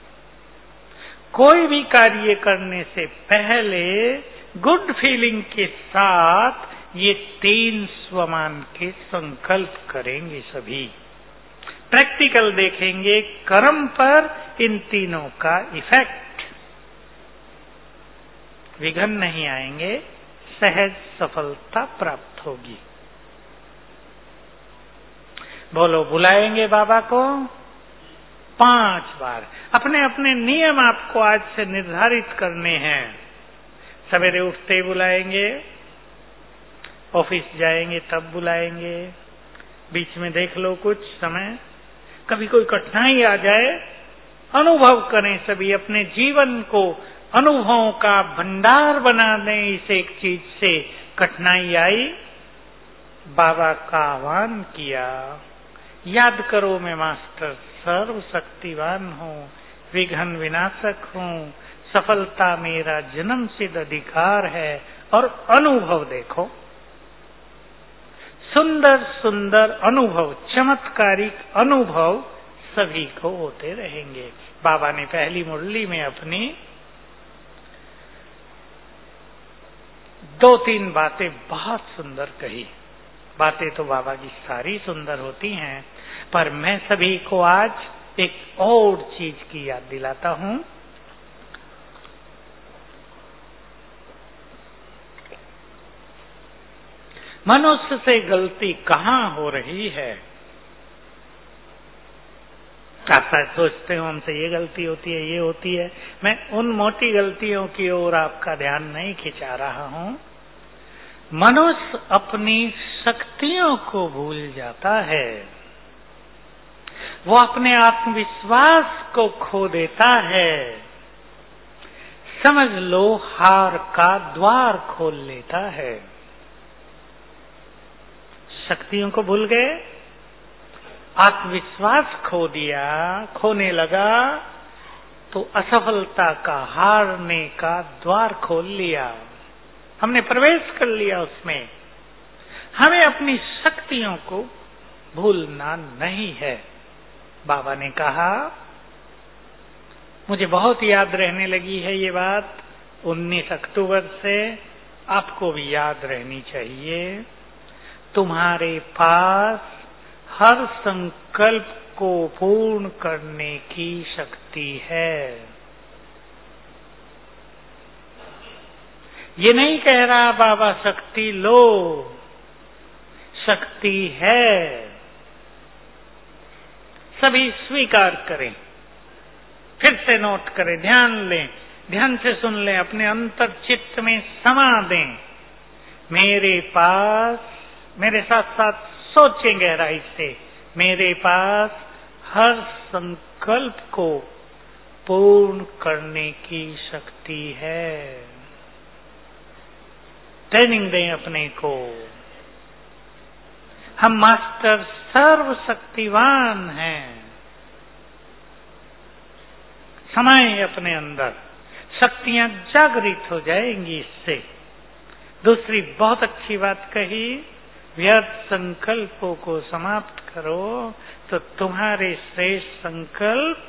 कोई भी कार्य करने से पहले गुड फीलिंग के साथ ये 3 स्वमान के संकल्प करेंगे सभी। प्रैक्टिकल देखेंगे कर्म पर इन तीनों का इफेक्ट। विघ्न नहीं आएंगे, सहज सफलता प्राप्त होगी। बोलो, बुलाएंगे बाबा को 5 बार। अपने अपने नियम आपको आज से निर्धारित करने हैं। सवेरे उठते ही बुलाएंगे, ऑफिस जाएंगे तब बुलाएंगे, बीच में देख लो कुछ समय, कभी कोई कठिनाई आ जाए, अनुभव करें सभी। अपने जीवन को अनुभवों का भंडार बना दें। इस एक चीज से कठिनाई आई, बाबा का आह्वान किया, याद करो मैं मास्टर सर्वशक्तिवान हूं, विघ्न विनाशक हूं, सफलता मेरा जन्म सिद्ध अधिकार है। और अनुभव देखो, सुंदर सुंदर अनुभव, चमत्कारिक अनुभव सभी को होते रहेंगे। बाबा ने पहली मुरली में अपनी 2-3 बातें बहुत सुंदर कही। बातें तो बाबा की सारी सुंदर होती हैं, पर मैं सभी को आज एक और चीज की याद दिलाता हूं। मनुष्य से गलती कहाँ हो रही है? आप सोचते हो हमसे ये गलती होती है, ये होती है। मैं उन मोटी गलतियों की ओर आपका ध्यान नहीं खिंचा रहा हूं। मनुष्य अपनी शक्तियों को भूल जाता है, वो अपने आत्मविश्वास को खो देता है, समझ लो हार का द्वार खोल लेता है। शक्तियों को भूल गए, आत्मविश्वास खो दिया, खोने लगा तो असफलता का, हारने का द्वार खोल लिया, हमने प्रवेश कर लिया उसमें। हमें अपनी शक्तियों को भूलना नहीं है। बाबा ने कहा, मुझे बहुत याद रहने लगी है ये बात, 19 अक्टूबर से आपको भी याद रहनी चाहिए। तुम्हारे पास हर संकल्प को पूर्ण करने की शक्ति है। ये नहीं कह रहा बाबा शक्ति लो, शक्ति है। सभी स्वीकार करें, फिर से नोट करें, ध्यान लें, ध्यान से सुन लें, अपने अंतर चित्त में समा दें। मेरे पास, मेरे साथ साथ सोचें गहराई से, मेरे पास हर संकल्प को पूर्ण करने की शक्ति है। ट्रेनिंग दें अपने को। हम मास्टर सर्वशक्तिवान हैं। समाए अपने अंदर, शक्तियां जागृत हो जाएंगी इससे। दूसरी बहुत अच्छी बात कही, व्यर्थ संकल्पों को समाप्त करो तो तुम्हारे श्रेष्ठ संकल्प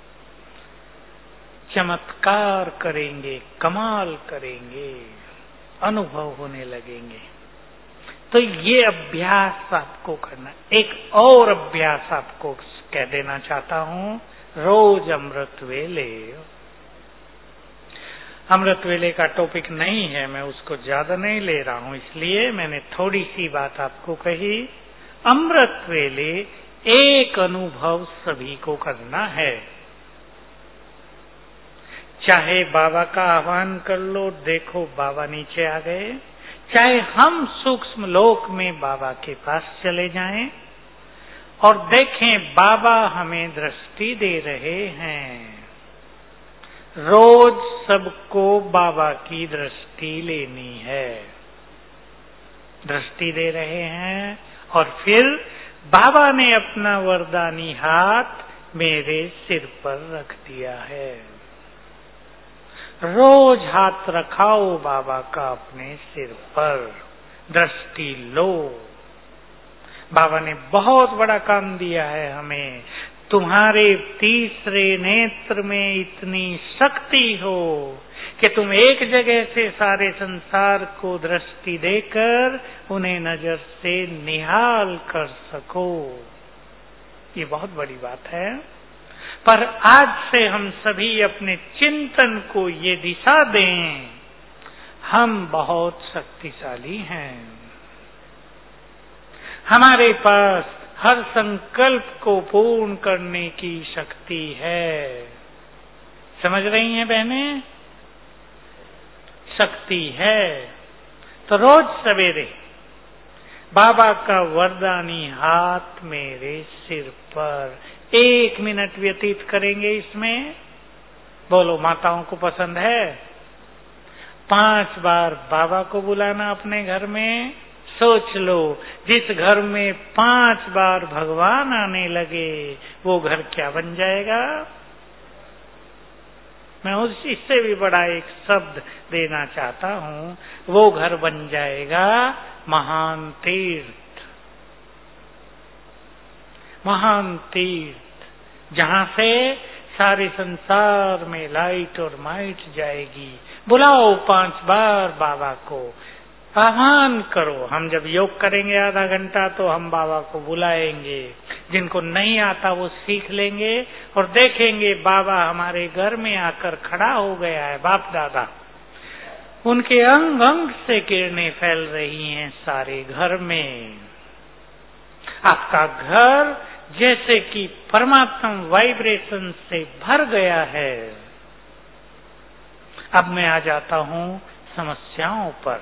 चमत्कार करेंगे, कमाल करेंगे, अनुभव होने लगेंगे। तो ये अभ्यास आपको करना। एक और अभ्यास आपको कह देना चाहता हूं, रोज अमृत वेले। अमृत वेले का टॉपिक नहीं है, मैं उसको ज्यादा नहीं ले रहा हूं, इसलिए मैंने थोड़ी सी बात आपको कही। अमृत वेले एक अनुभव सभी को करना है। चाहे बाबा का आह्वान कर लो, देखो बाबा नीचे आ गए, चाहे हम सूक्ष्म लोक में बाबा के पास चले जाएं और देखें बाबा हमें दृष्टि दे रहे हैं। रोज सबको बाबा की दृष्टि लेनी है। दृष्टि दे रहे हैं और फिर बाबा ने अपना वरदानी हाथ मेरे सिर पर रख दिया है। रोज हाथ रखाओ बाबा का अपने सिर पर, दृष्टि लो। बाबा ने बहुत बड़ा काम दिया है हमें। तुम्हारे तीसरे नेत्र में इतनी शक्ति हो कि तुम एक जगह से सारे संसार को दृष्टि देकर उन्हें नजर से निहाल कर सको। ये बहुत बड़ी बात है। पर आज से हम सभी अपने चिंतन को ये दिशा दें, हम बहुत शक्तिशाली हैं। हमारे पास हर संकल्प को पूर्ण करने की शक्ति है। समझ रही हैं बहनें? शक्ति है। तो रोज सवेरे बाबा का वरदानी हाथ मेरे सिर पर 1 मिनट व्यतीत करेंगे इसमें। बोलो, माताओं को पसंद है? 5 बार बाबा को बुलाना अपने घर में। सोच लो, जिस घर में 5 बार भगवान आने लगे वो घर क्या बन जाएगा। मैं इससे भी बड़ा एक शब्द देना चाहता हूं, वो घर बन जाएगा महान तीर्थ। महान तीर्थ, जहां से सारे संसार में लाइट और माइट जाएगी। बुलाओ 5 बार बाबा को, आह्वान करो। हम जब योग करेंगे आधा घंटा तो हम बाबा को बुलाएंगे। जिनको नहीं आता वो सीख लेंगे और देखेंगे बाबा हमारे घर में आकर खड़ा हो गया है। बाप दादा उनके अंग अंग से किरणें फैल रही हैं सारे घर में। आपका घर जैसे कि परमात्मा वाइब्रेशन से भर गया है। अब मैं आ जाता हूं समस्याओं पर।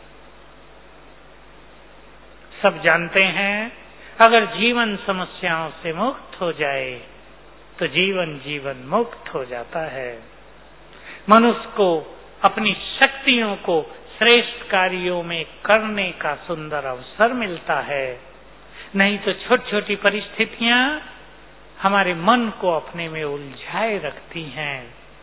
सब जानते हैं अगर जीवन समस्याओं से मुक्त हो जाए तो जीवन मुक्त हो जाता है। मनुष्य को अपनी शक्तियों को श्रेष्ठ कार्यों में करने का सुंदर अवसर मिलता है। नहीं तो छोटी छोटी परिस्थितियां हमारे मन को अपने में उलझाए रखती हैं।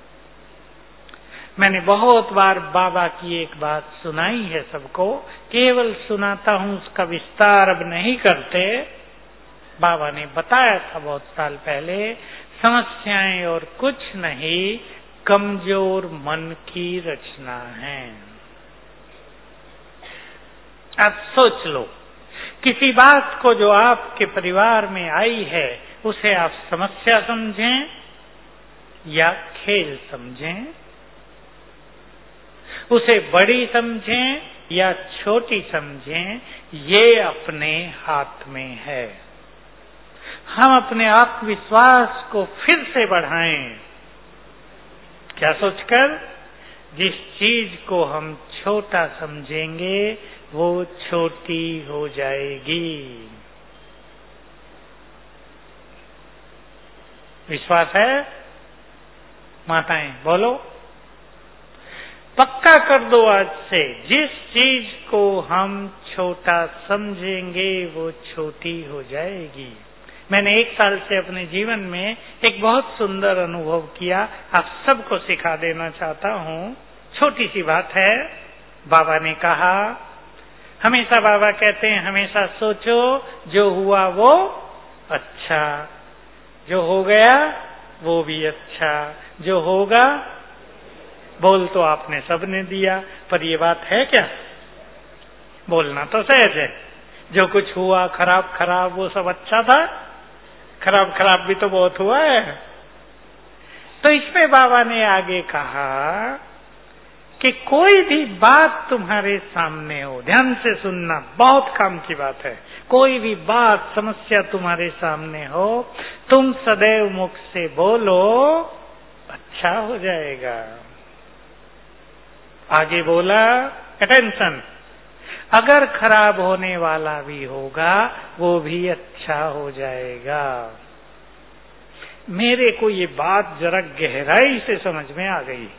मैंने बहुत बार बाबा की एक बात सुनाई है सबको, केवल सुनाता हूं, उसका विस्तार अब नहीं करते। बाबा ने बताया था बहुत साल पहले, समस्याएं और कुछ नहीं, कमजोर मन की रचना है। अब सोच लो, किसी बात को जो आपके परिवार में आई है उसे आप समस्या समझें या खेल समझें, उसे बड़ी समझें या छोटी समझें, ये अपने हाथ में है। हम अपने आत्मविश्वास को फिर से बढ़ाएं। क्या सोचकर? जिस चीज को हम छोटा समझेंगे वो छोटी हो जाएगी। विश्वास है? माताएं बोलो, पक्का कर दो आज से, जिस चीज को हम छोटा समझेंगे वो छोटी हो जाएगी। मैंने 1 साल से अपने जीवन में एक बहुत सुंदर अनुभव किया, आप सबको सिखा देना चाहता हूं। छोटी सी बात है। बाबा ने कहा, हमेशा बाबा कहते हैं हमेशा सोचो जो हुआ वो अच्छा, जो हो गया वो भी अच्छा, जो होगा। बोल तो आपने सबने दिया, पर ये बात है क्या? बोलना तो सहज है। जो कुछ हुआ खराब वो सब अच्छा था, खराब भी तो बहुत हुआ है। तो इसमें बाबा ने आगे कहा कि कोई भी बात तुम्हारे सामने हो, ध्यान से सुनना, बहुत काम की बात है। कोई भी बात समस्या तुम्हारे सामने हो, तुम सदैव मुख से बोलो अच्छा हो जाएगा। आगे बोला, अटेंशन, अगर खराब होने वाला भी होगा वो भी अच्छा हो जाएगा। मेरे को ये बात जरा गहराई से समझ में आ गई।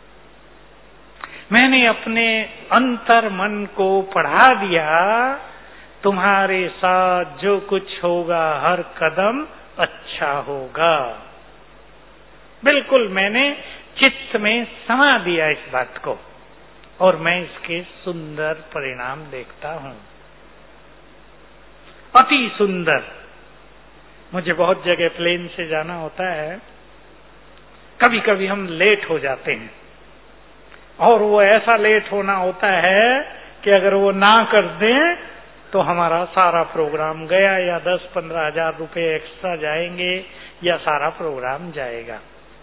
मैंने अपने अंतर मन को पढ़ा दिया, तुम्हारे साथ जो कुछ होगा हर कदम अच्छा होगा। बिल्कुल मैंने चित्त में समा दिया इस बात को, और मैं इसके सुंदर परिणाम देखता हूं, अति सुंदर। मुझे बहुत जगह प्लेन से जाना होता है, कभी कभी हम लेट हो जाते हैं, और वो ऐसा लेट होना होता है कि अगर वो ना कर दें तो हमारा सारा प्रोग्राम गया, या 10-15 हजार रुपए एक्स्ट्रा जाएंगे, या सारा प्रोग्राम जाएगा।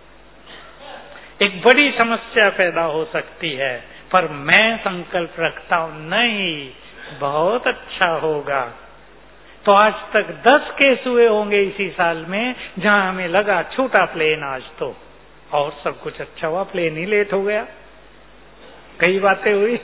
एक बड़ी समस्या पैदा हो सकती है, पर मैं संकल्प रखता हूं नहीं, बहुत अच्छा होगा। तो आज तक 10 केस हुए होंगे इसी साल में जहां हमें लगा छूटा प्लेन आज तो, और सब कुछ अच्छा हुआ, प्लेन ही लेट हो गया। कई बातें हुई,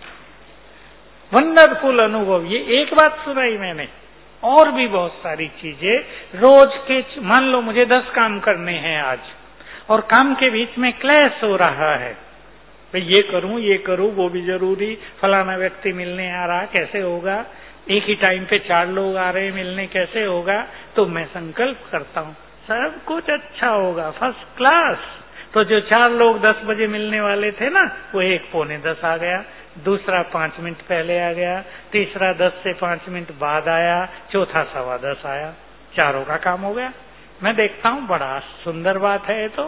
वंडरफुल अनुभव। ये एक बात सुनाई मैंने, और भी बहुत सारी चीजें रोज के। मान लो मुझे 10 काम करने हैं आज, और काम के बीच में क्लैश हो रहा है, भाई ये करूं वो भी जरूरी, फलाना व्यक्ति मिलने आ रहा, कैसे होगा, एक ही टाइम पे 4 लोग आ रहे हैं मिलने, कैसे होगा। तो मैं संकल्प करता हूं सब कुछ अच्छा होगा, फर्स्ट क्लास। तो जो 4 लोग 10 बजे मिलने वाले थे ना, वो 1:45 आ गया, दूसरा 5 मिनट पहले आ गया, तीसरा 10 से 5 मिनट बाद आया, चौथा 10:15 आया, चारों का काम हो गया। मैं देखता हूं बड़ा सुंदर बात है। तो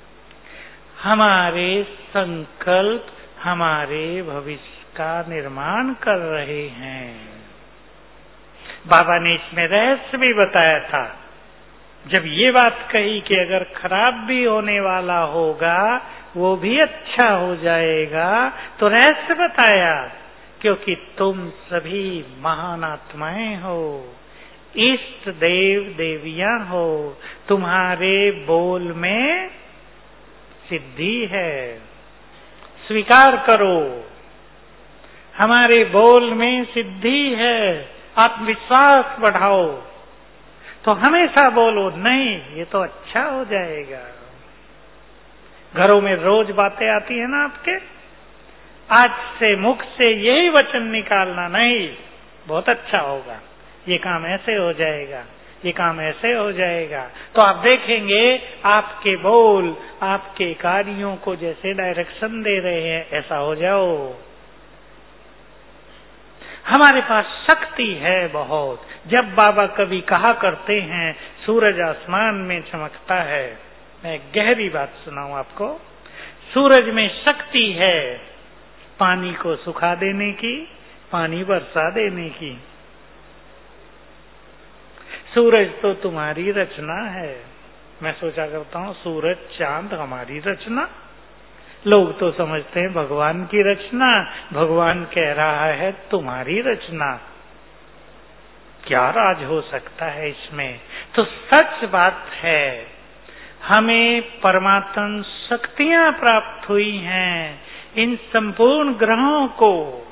हमारे संकल्प हमारे भविष्य का निर्माण कर रहे हैं। बाबा ने इसमें रहस्य भी बताया था, जब ये बात कही कि अगर खराब भी होने वाला होगा वो भी अच्छा हो जाएगा। तो रहस्य बताया, क्योंकि तुम सभी महान आत्माएं हो, इष्ट देव देवियां हो, तुम्हारे बोल में सिद्धि है। स्वीकार करो, हमारे बोल में सिद्धि है। आत्मविश्वास बढ़ाओ। तो हमेशा बोलो, नहीं ये तो अच्छा हो जाएगा। घरों में रोज बातें आती है ना आपके, आज से मुख से यही वचन निकालना, नहीं बहुत अच्छा होगा, ये काम ऐसे हो जाएगा, ये काम ऐसे हो जाएगा। तो आप देखेंगे आपके बोल आपके कार्यों को जैसे डायरेक्शन दे रहे हैं, ऐसा हो जाओ। हमारे पास शक्ति है बहुत। जब बाबा कभी कहा करते हैं सूरज आसमान में चमकता है, मैं गहरी बात सुनाऊं आपको। सूरज में शक्ति है पानी को सुखा देने की, पानी बरसा देने की। सूरज तो तुम्हारी रचना है। मैं सोचा करता हूं सूरज चांद हमारी रचना। लोग तो समझते हैं भगवान की रचना, भगवान कह रहा है तुम्हारी रचना। क्या राज हो सकता है इसमें? तो सच बात है, हमें परमात्म शक्तियां प्राप्त हुई हैं इन संपूर्ण ग्रहों को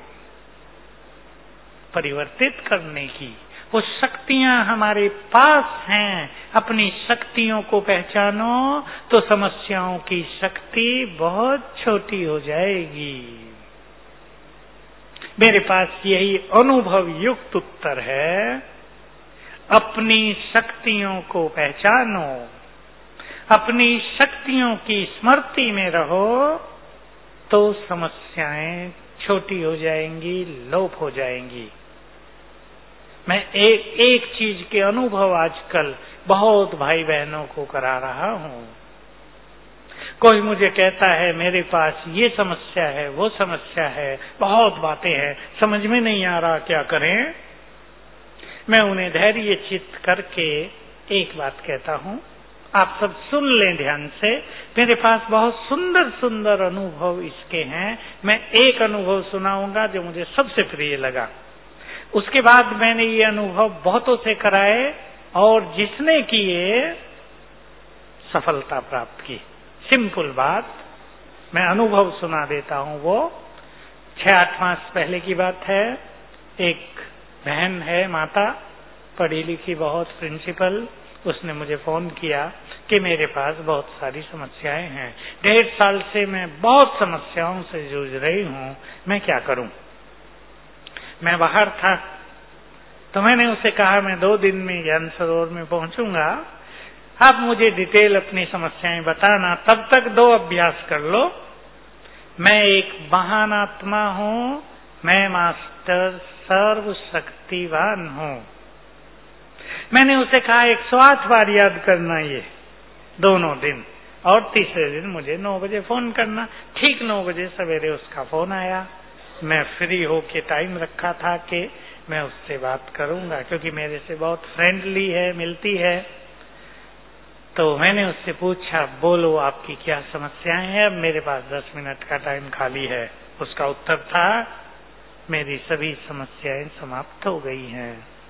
परिवर्तित करने की। वो शक्तियां हमारे पास हैं। अपनी शक्तियों को पहचानो तो समस्याओं की शक्ति बहुत छोटी हो जाएगी। मेरे पास यही अनुभव युक्त उत्तर है। अपनी शक्तियों को पहचानो, अपनी शक्तियों की स्मृति में रहो तो समस्याएं छोटी हो जाएंगी, लोप हो जाएंगी। मैं एक चीज के अनुभव आजकल बहुत भाई बहनों को करा रहा हूं। कोई मुझे कहता है मेरे पास ये समस्या है, वो समस्या है, बहुत बातें हैं, समझ में नहीं आ रहा क्या करें। मैं उन्हें धैर्य चित्त करके एक बात कहता हूं, आप सब सुन लें ध्यान से। मेरे पास बहुत सुंदर सुंदर अनुभव इसके हैं। मैं एक अनुभव सुनाऊंगा जो मुझे सबसे प्रिय लगा। उसके बाद मैंने ये अनुभव बहुतों से कराए और जिसने किए सफलता प्राप्त की। सिंपल बात, मैं अनुभव सुना देता हूं। वो 6-8 मास पहले की बात है। एक बहन है, माता, पढ़ी लिखी बहुत, प्रिंसिपल, उसने मुझे फोन किया कि मेरे पास बहुत सारी समस्याएं हैं, 1.5 साल से मैं बहुत समस्याओं से जूझ रही हूं, मैं क्या करूं। मैं बाहर था तो मैंने उसे कहा मैं 2 दिन में ज्ञान सरोवर में पहुंचूंगा, आप मुझे डिटेल अपनी समस्याएं बताना, तब तक 2 अभ्यास कर लो। मैं एक महान आत्मा हूं, मैं मास्टर सर्वशक्तिवान हूं। मैंने उसे कहा 108 बार याद करना ये दोनों दिन, और तीसरे दिन मुझे 9 बजे फोन करना। ठीक 9 बजे सवेरे उसका फोन आया। मैं फ्री होके टाइम रखा था कि मैं उससे बात करूंगा, क्योंकि मेरे से बहुत फ्रेंडली है, मिलती है। तो मैंने उससे पूछा, बोलो आपकी क्या समस्याएं हैं, अब मेरे पास 10 मिनट का टाइम खाली है। उसका उत्तर था, मेरी सभी समस्याएं समाप्त हो गई हैं।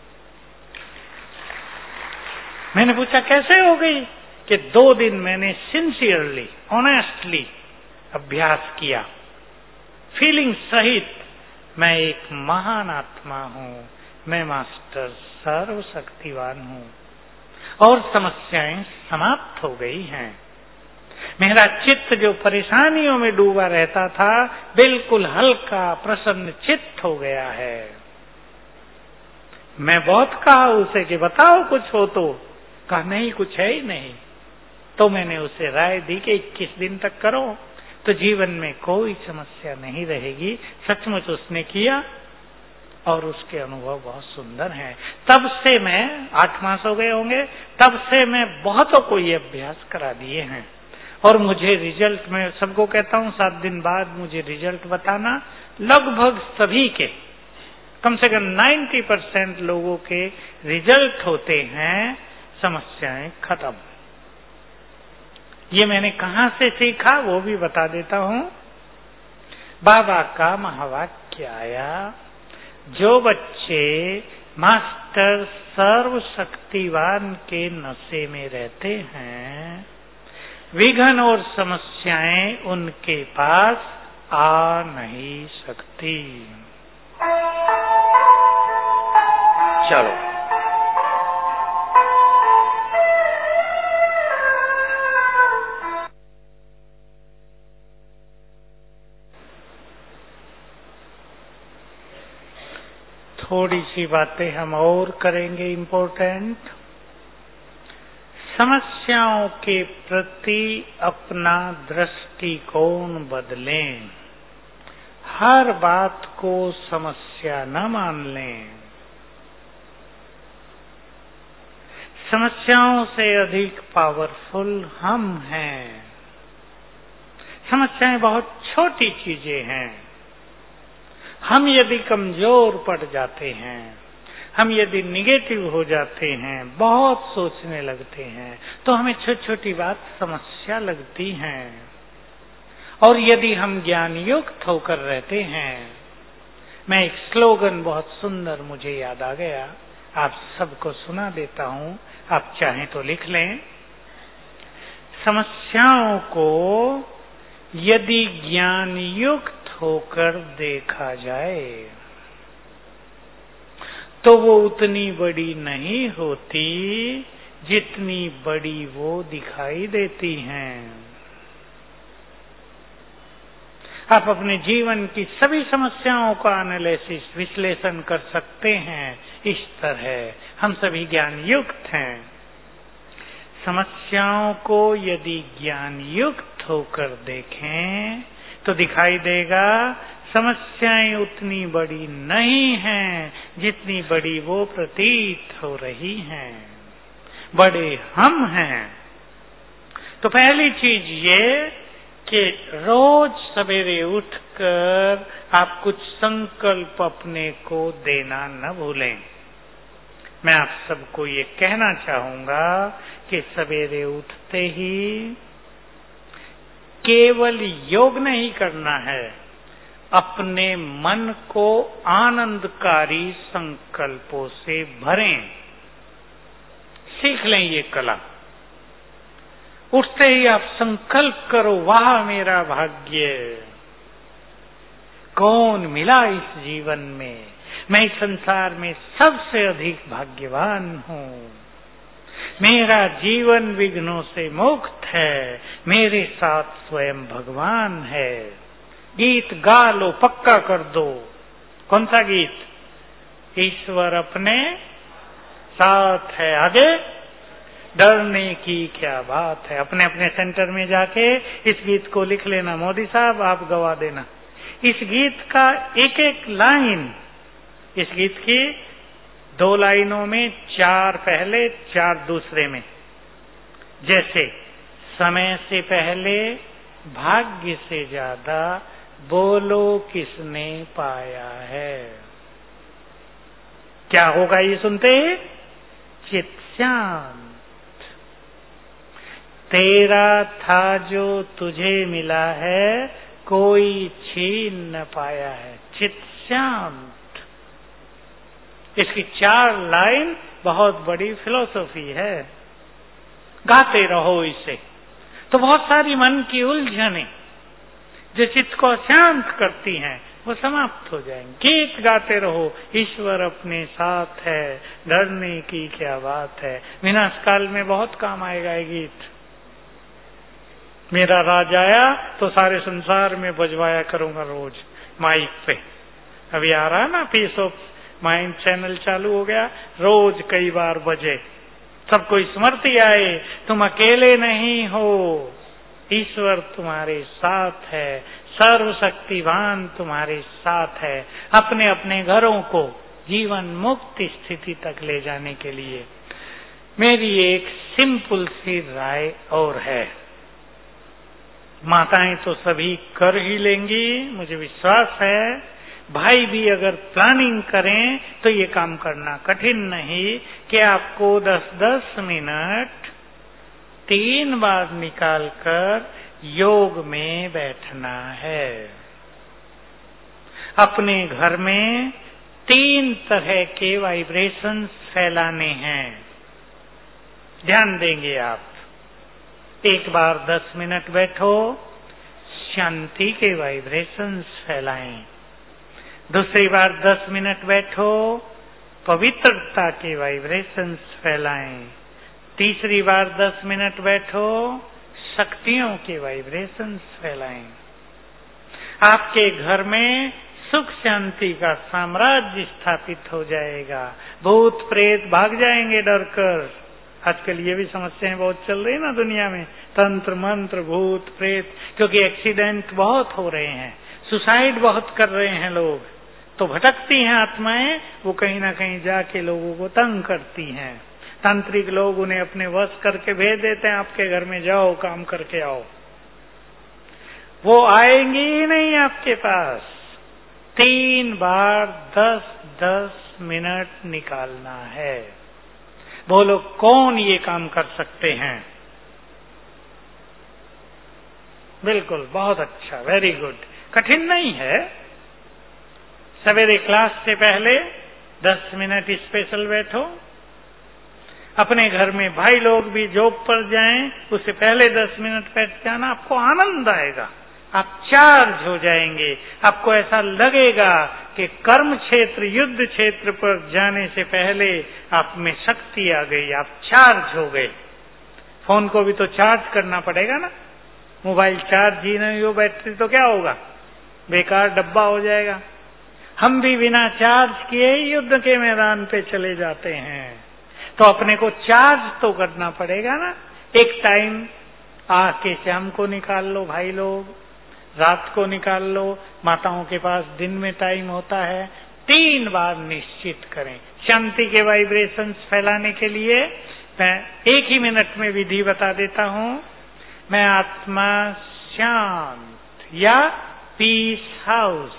मैंने पूछा कैसे हो गई? कि 2 दिन मैंने सिंसियरली, ऑनेस्टली अभ्यास किया, फीलिंग सहित, मैं एक महान आत्मा हूं, मैं मास्टर सर्वशक्तिवान हूं, और समस्याएं समाप्त हो गई हैं। मेरा चित्त जो परेशानियों में डूबा रहता था, बिल्कुल हल्का प्रसन्न चित्त हो गया है। मैं बहुत कहा उसे कि बताओ कुछ हो तो, कहा नहीं कुछ है ही नहीं। तो मैंने उसे राय दी कि 21 दिन तक करो तो जीवन में कोई समस्या नहीं रहेगी। सचमुच उसने किया और उसके अनुभव बहुत सुंदर हैं। तब से मैं 8 मास हो गए होंगे, तब से मैं बहुतों को ये अभ्यास करा दिए हैं और मुझे रिजल्ट, मैं सबको कहता हूं 7 दिन बाद मुझे रिजल्ट बताना। लगभग सभी के, कम से कम 90% लोगों के रिजल्ट होते हैं, समस्याएं खत्म। ये मैंने कहां से सीखा वो भी बता देता हूं। बाबा का महावाक्य आया, जो बच्चे मास्टर सर्वशक्तिवान के नशे में रहते हैं, विघ्न और समस्याएं उनके पास आ नहीं सकती। चलो, थोड़ी सी बातें हम और करेंगे इम्पोर्टेंट। समस्याओं के प्रति अपना दृष्टिकोण बदलें। हर बात को समस्या न मान लें। समस्याओं से अधिक पावरफुल हम हैं। समस्याएं बहुत छोटी चीजें हैं। हम यदि कमजोर पड़ जाते हैं, हम यदि निगेटिव हो जाते हैं, बहुत सोचने लगते हैं, तो हमें छोटी छोटी बात समस्या लगती हैं। और यदि हम ज्ञान युक्त होकर रहते हैं, मैं एक स्लोगन बहुत सुंदर मुझे याद आ गया, आप सबको सुना देता हूं, आप चाहें तो लिख लें। समस्याओं को यदि ज्ञान युक्त होकर देखा जाए तो वो उतनी बड़ी नहीं होती जितनी बड़ी वो दिखाई देती हैं। आप अपने जीवन की सभी समस्याओं का एनालिसिस, विश्लेषण कर सकते हैं इस तरह। हम सभी ज्ञान युक्त हैं। समस्याओं को यदि ज्ञान युक्त होकर देखें तो दिखाई देगा समस्याएं उतनी बड़ी नहीं हैं जितनी बड़ी वो प्रतीत हो रही हैं। बड़े हम हैं। तो पहली चीज ये कि रोज सवेरे उठकर आप कुछ संकल्प अपने को देना न भूलें। मैं आप सबको ये कहना चाहूंगा कि सवेरे उठते ही केवल योग नहीं करना है, अपने मन को आनंदकारी संकल्पों से भरें। सीख लें ये कला। उठते ही आप संकल्प करो, वाह मेरा भाग्य, कौन मिला इस जीवन में, मैं इस संसार में सबसे अधिक भाग्यवान हूं, मेरा जीवन विघ्नों से मुक्त है, मेरे साथ स्वयं भगवान है। गीत गा लो, पक्का कर दो। कौन सा गीत? ईश्वर अपने साथ है, आगे डरने की क्या बात है। अपने अपने सेंटर में जाके इस गीत को लिख लेना। मोदी साहब आप गवा देना। इस गीत का एक एक लाइन, इस गीत की 2 लाइनों में 4 पहले 4 दूसरे में, जैसे समय से पहले भाग्य से ज्यादा बोलो किसने पाया है। क्या होगा ये सुनते ही? चित शांत। तेरा था जो तुझे मिला है, कोई छीन न पाया है। चित शांत। इसकी 4 लाइन बहुत बड़ी फिलॉसफी है। गाते रहो इसे, तो बहुत सारी मन की उलझनें जो चित्त को शांत करती हैं वो समाप्त हो जाएंगे। गीत गाते रहो, ईश्वर अपने साथ है, डरने की क्या बात है। विनाश काल में बहुत काम आएगा ये गीत। मेरा राज आया तो सारे संसार में बजवाया करूंगा रोज माइक पे। अभी आ रहा है ना, पीस ऑफ माइंड चैनल चालू हो गया, रोज कई बार बजे, सबको स्मृति आए, तुम अकेले नहीं हो, ईश्वर तुम्हारे साथ है, सर्वशक्तिवान तुम्हारे साथ है। अपने अपने घरों को जीवन मुक्त स्थिति तक ले जाने के लिए मेरी एक सिंपल सी राय और है। माताएं तो सभी कर ही लेंगी, मुझे विश्वास है। भाई भी अगर प्लानिंग करें तो ये काम करना कठिन नहीं कि आपको 10-10 मिनट 3 बार निकालकर योग में बैठना है। अपने घर में 3 तरह के वाइब्रेशंस फैलाने हैं। ध्यान देंगे आप। एक बार 10 मिनट बैठो, शांति के वाइब्रेशंस फैलाएं। दूसरी बार 10 मिनट बैठो, पवित्रता के वाइब्रेशंस फैलाएं। तीसरी बार 10 मिनट बैठो, शक्तियों के वाइब्रेशंस फैलाएं। आपके घर में सुख शांति का साम्राज्य स्थापित हो जाएगा। भूत प्रेत भाग जाएंगे डरकर। आजकल ये भी समस्याएं बहुत चल रही है ना दुनिया में, तंत्र मंत्र भूत प्रेत, क्योंकि एक्सीडेंट बहुत हो रहे हैं, सुसाइड बहुत कर रहे हैं लोग, तो भटकती हैं आत्माएं, वो कहीं ना कहीं जाके लोगों को तंग करती हैं। तांत्रिक लोग उन्हें अपने वश करके भेज देते हैं, आपके घर में जाओ काम करके आओ। वो आएंगी ही नहीं आपके पास। 3 बार 10-10 मिनट निकालना है। बोलो कौन ये काम कर सकते हैं? बिल्कुल, बहुत अच्छा, वेरी गुड। कठिन नहीं है। सवेरे क्लास से पहले 10 मिनट स्पेशल बैठो। अपने घर में भाई लोग भी जॉब पर जाएं, उससे पहले 10 मिनट बैठ जाना, आपको आनंद आएगा, आप चार्ज हो जाएंगे। आपको ऐसा लगेगा कि कर्म क्षेत्र युद्ध क्षेत्र पर जाने से पहले आप में शक्ति आ गई, आप चार्ज हो गए। फोन को भी तो चार्ज करना पड़ेगा ना, मोबाइल चार्ज ही नहीं हो बैटरी तो क्या होगा, बेकार डब्बा हो जाएगा। हम भी बिना चार्ज किए ही युद्ध के मैदान पे चले जाते हैं, तो अपने को चार्ज तो करना पड़ेगा ना। एक टाइम आके शाम को निकाल लो, भाई लोग रात को निकाल लो, माताओं के पास दिन में टाइम होता है। 3 बार निश्चित करें। शांति के वाइब्रेशंस फैलाने के लिए मैं 1 ही मिनट में विधि बता देता हूं। मैं आत्मा शांत या पीस हाउस,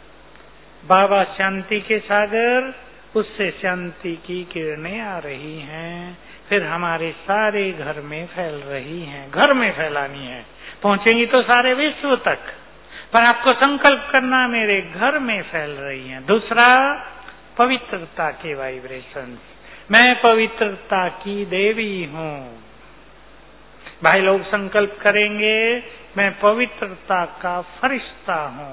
बाबा शांति के सागर, उससे शांति की किरणें आ रही हैं, फिर हमारे सारे घर में फैल रही हैं। घर में फैलानी है, पहुंचेंगी तो सारे विश्व तक, पर आपको संकल्प करना मेरे घर में फैल रही हैं। दूसरा, पवित्रता के वाइब्रेशंस। मैं पवित्रता की देवी हूं। भाई लोग संकल्प करेंगे, मैं पवित्रता का फरिश्ता हूं।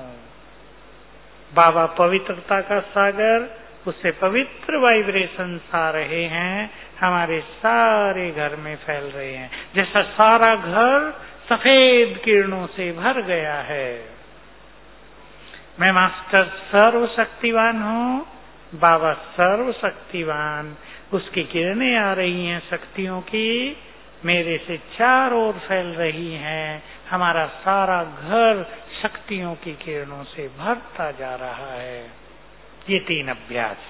बाबा पवित्रता का सागर, उससे पवित्र वाइब्रेशंस आ रहे हैं, हमारे सारे घर में फैल रहे हैं। जैसा सारा घर सफेद किरणों से भर गया है। मैं मास्टर सर्वशक्तिवान हूं, बाबा सर्वशक्तिवान, उसकी किरणें आ रही हैं शक्तियों की, मेरे से चारों ओर फैल रही हैं। हमारा सारा घर शक्तियों की किरणों से भरता जा रहा है। ये 3 अभ्यास,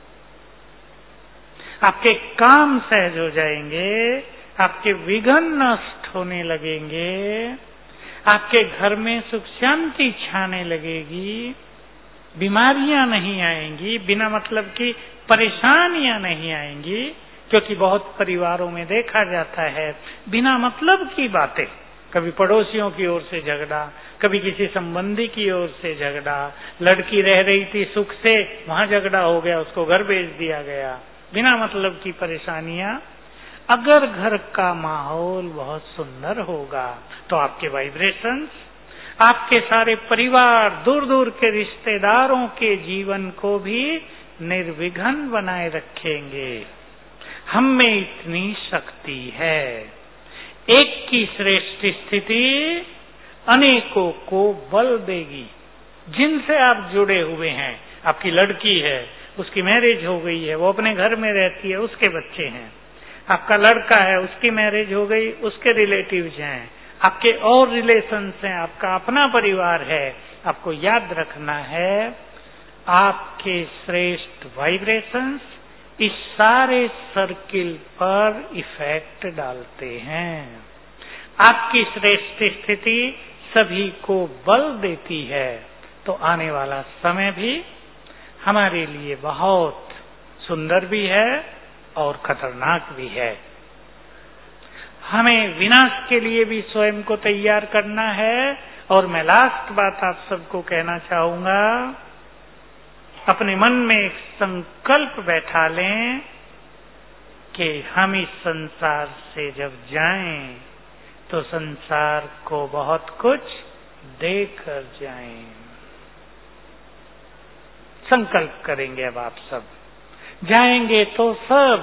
आपके काम सहज हो जाएंगे, आपके विघ्न नष्ट होने लगेंगे, आपके घर में सुख शांति छाने लगेगी, बीमारियां नहीं आएंगी, बिना मतलब की परेशानियां नहीं आएंगी। क्योंकि बहुत परिवारों में देखा जाता है बिना मतलब की बातें, कभी पड़ोसियों की ओर से झगड़ा, कभी किसी संबंधी की ओर से झगड़ा, लड़की रह रही थी सुख से, वहां झगड़ा हो गया, उसको घर भेज दिया गया, बिना मतलब की परेशानियां। अगर घर का माहौल बहुत सुंदर होगा तो आपके वाइब्रेशंस, आपके सारे परिवार, दूर दूर के रिश्तेदारों के जीवन को भी निर्विघ्न बनाए रखेंगे। हम में इतनी शक्ति है। एक की श्रेष्ठ स्थिति अनेकों को बल देगी। जिनसे आप जुड़े हुए हैं, आपकी लड़की है, उसकी मैरिज हो गई है, वो अपने घर में रहती है, उसके बच्चे हैं। आपका लड़का है, उसकी मैरिज हो गई, उसके रिलेटिव्स हैं, आपके और रिलेशंस हैं, आपका अपना परिवार है। आपको याद रखना है, आपके श्रेष्ठ वाइब्रेशंस इस सारे सर्किल पर इफेक्ट डालते हैं। आपकी श्रेष्ठ स्थिति सभी को बल देती है। तो आने वाला समय भी हमारे लिए बहुत सुंदर भी है और खतरनाक भी है। हमें विनाश के लिए भी स्वयं को तैयार करना है। और मैं लास्ट बात आप सबको कहना चाहूंगा, अपने मन में एक संकल्प बैठा लें कि हम इस संसार से जब जाएं तो संसार को बहुत कुछ देकर जाएं। संकल्प करेंगे अब आप सब। जाएंगे तो सब,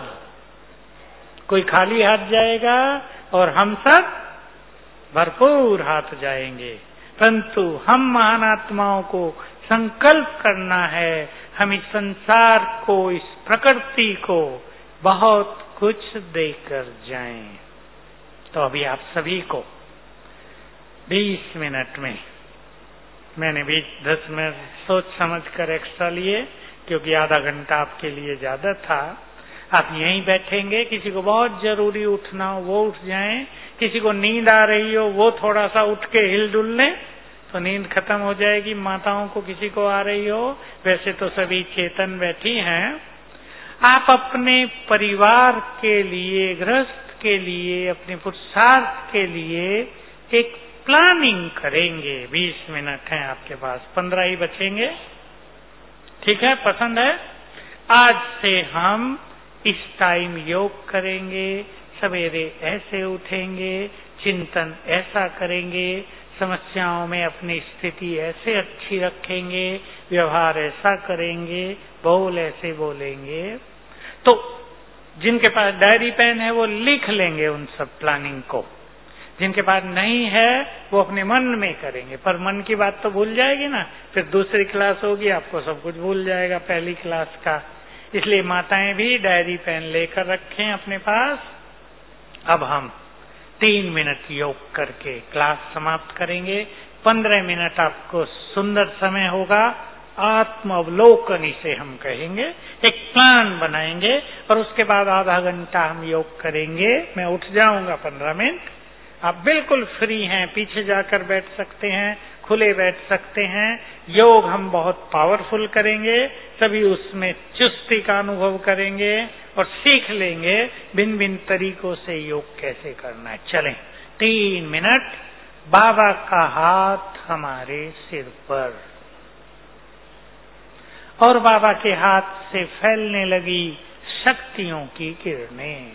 कोई खाली हाथ जाएगा और हम सब भरपूर हाथ जाएंगे। परंतु हम महान आत्माओं को संकल्प करना है, हम इस संसार को, इस प्रकृति को बहुत कुछ देकर जाएं। तो अभी आप सभी को 20 मिनट में, मैंने भी 10 मिनट सोच समझ कर एक्स्ट्रा लिए क्योंकि आधा घंटा आपके लिए ज्यादा था। आप यहीं बैठेंगे, किसी को बहुत जरूरी उठना हो वो उठ जाएं, किसी को नींद आ रही हो वो थोड़ा सा उठ के हिल डुल लें तो नींद खत्म हो जाएगी। माताओं को किसी को आ रही हो, वैसे तो सभी चेतन बैठी हैं। आप अपने परिवार के लिए, गृहस्थ के लिए, अपने पुरुषार्थ के लिए एक प्लानिंग करेंगे। 20 मिनट हैं आपके पास, 15 ही बचेंगे। ठीक है, पसंद है? आज से हम इस टाइम योग करेंगे, सवेरे ऐसे उठेंगे, चिंतन ऐसा करेंगे, समस्याओं में अपनी स्थिति ऐसे अच्छी रखेंगे, व्यवहार ऐसा करेंगे, बोल ऐसे बोलेंगे। तो जिनके पास डायरी पेन है वो लिख लेंगे उन सब प्लानिंग को, जिनके पास नहीं है वो अपने मन में करेंगे। पर मन की बात तो भूल जाएगी ना, फिर दूसरी क्लास होगी आपको सब कुछ भूल जाएगा पहली क्लास का। इसलिए माताएं भी डायरी पेन लेकर रखें अपने पास। अब हम 3 मिनट योग करके क्लास समाप्त करेंगे। 15 मिनट आपको सुंदर समय होगा, आत्म अवलोकन इसे हम कहेंगे। एक प्लान बनाएंगे और उसके बाद आधा घंटा हम योग करेंगे। मैं उठ जाऊंगा 15 मिनट, आप बिल्कुल फ्री हैं, पीछे जाकर बैठ सकते हैं, खुले बैठ सकते हैं। योग हम बहुत पावरफुल करेंगे, सभी उसमें चुस्ती का अनुभव करेंगे और सीख लेंगे भिन्न भिन्न तरीकों से योग कैसे करना है। चलें 3 मिनट, बाबा का हाथ हमारे सिर पर और बाबा के हाथ से फैलने लगी शक्तियों की किरणें।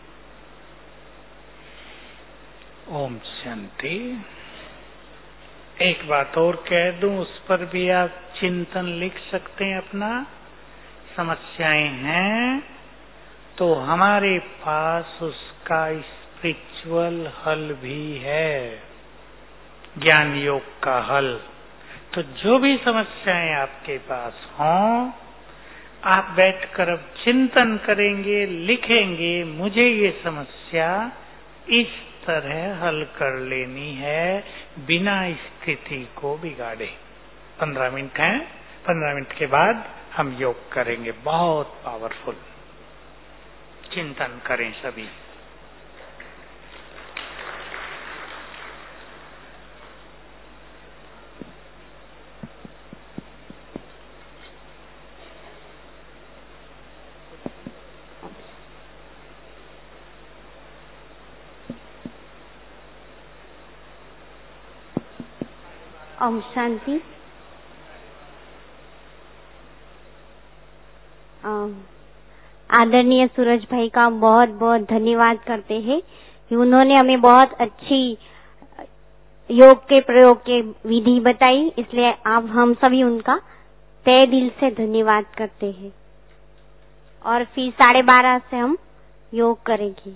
ओम शांति। एक बात और कह दूं, उस पर भी आप चिंतन लिख सकते हैं अपना। समस्याएं हैं तो हमारे पास उसका स्पिरिचुअल हल भी है, ज्ञान योग का हल। तो जो भी समस्याएं आपके पास हों, आप बैठकर अब चिंतन करेंगे, लिखेंगे, मुझे ये समस्या इस तरह हल कर लेनी है बिना स्थिति को बिगाड़े। 15 मिनट है, 15 मिनट के बाद हम योग करेंगे, बहुत पावरफुल। चिंतन करें सभी। ओम शांति। आदरणीय सूरज भाई का बहुत बहुत धन्यवाद करते हैं कि उन्होंने हमें बहुत अच्छी योग के प्रयोग के विधि बताई, इसलिए अब हम सभी उनका तहे दिल से धन्यवाद करते हैं। और फिर 12:30 से हम योग करेंगे।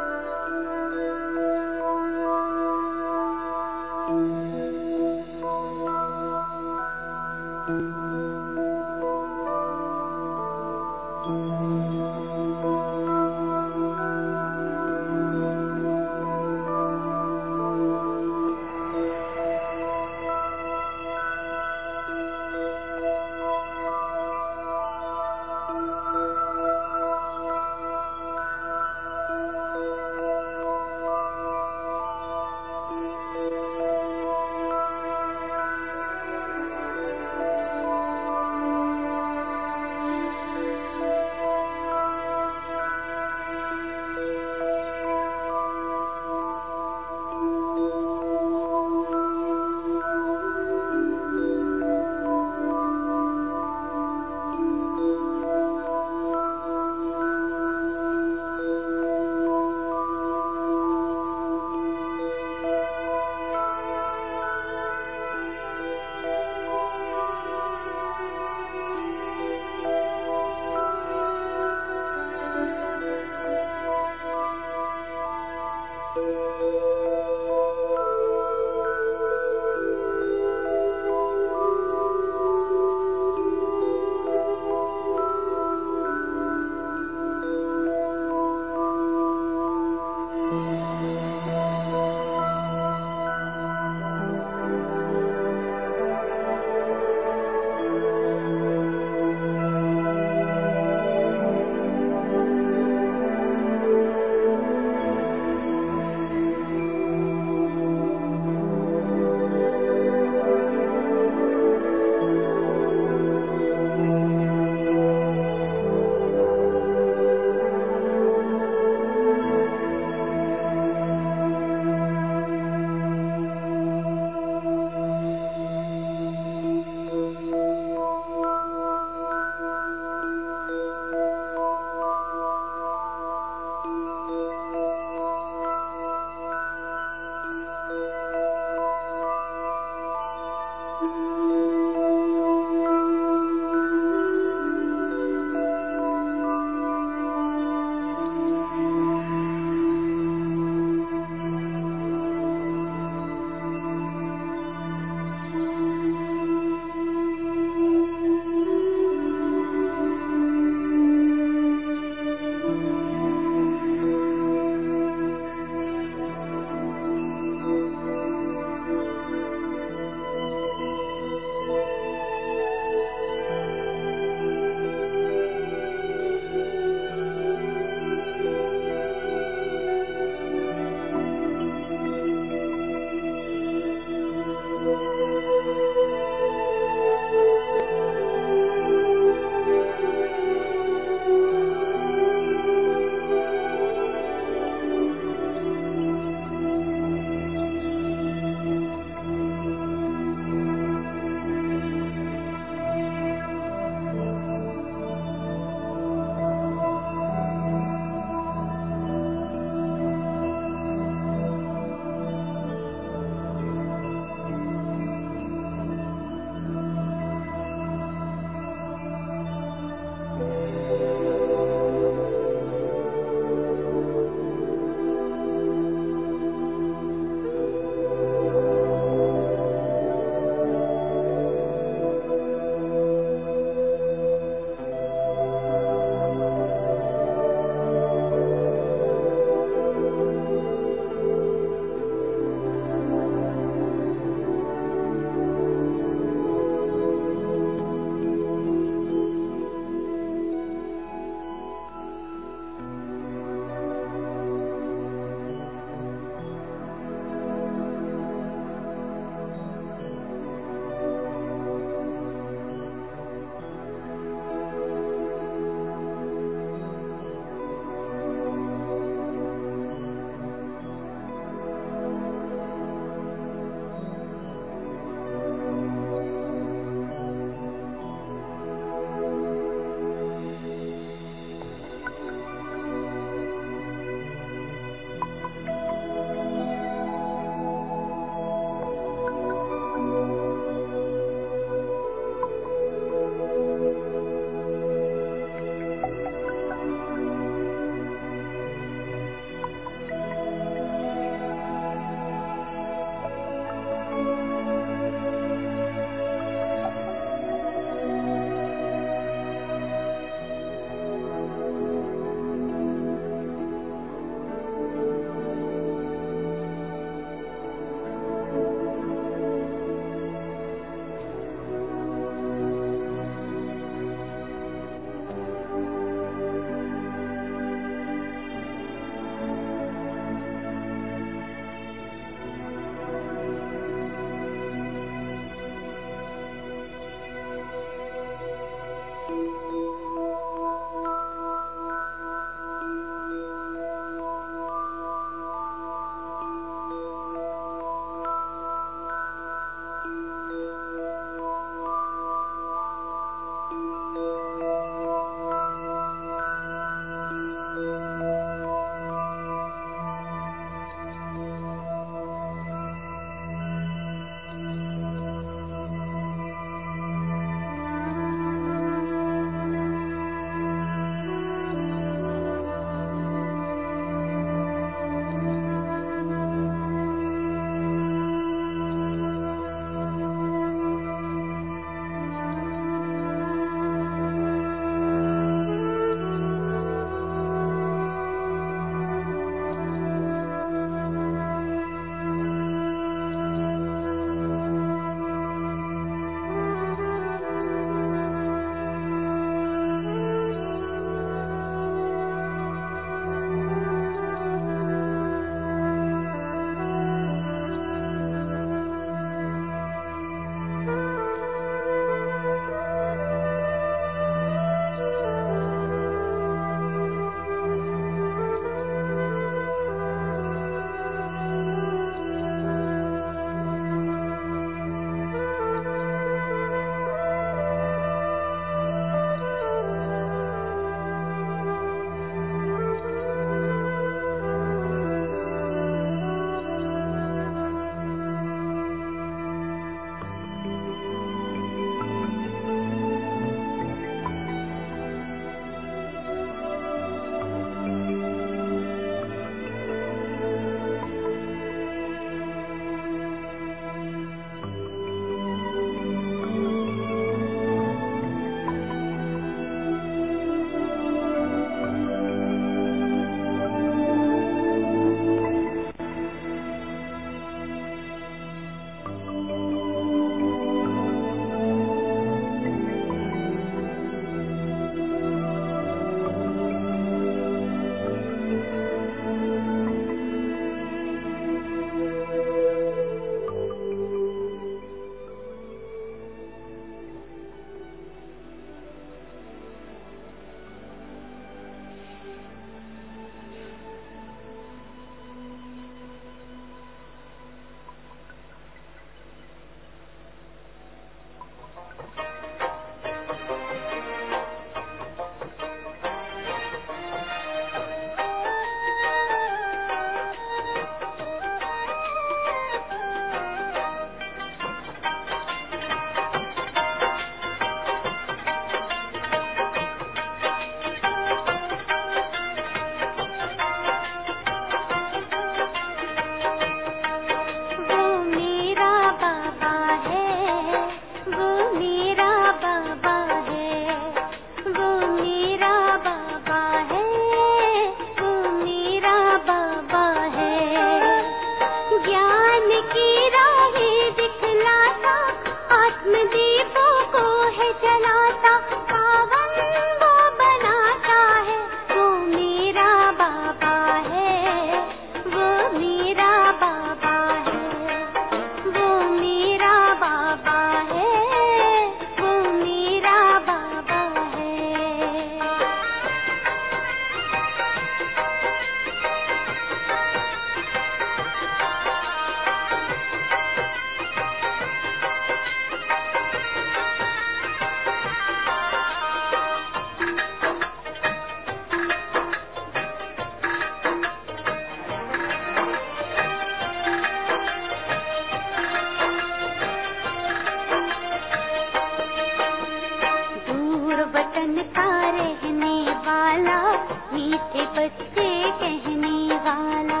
कहने वाला,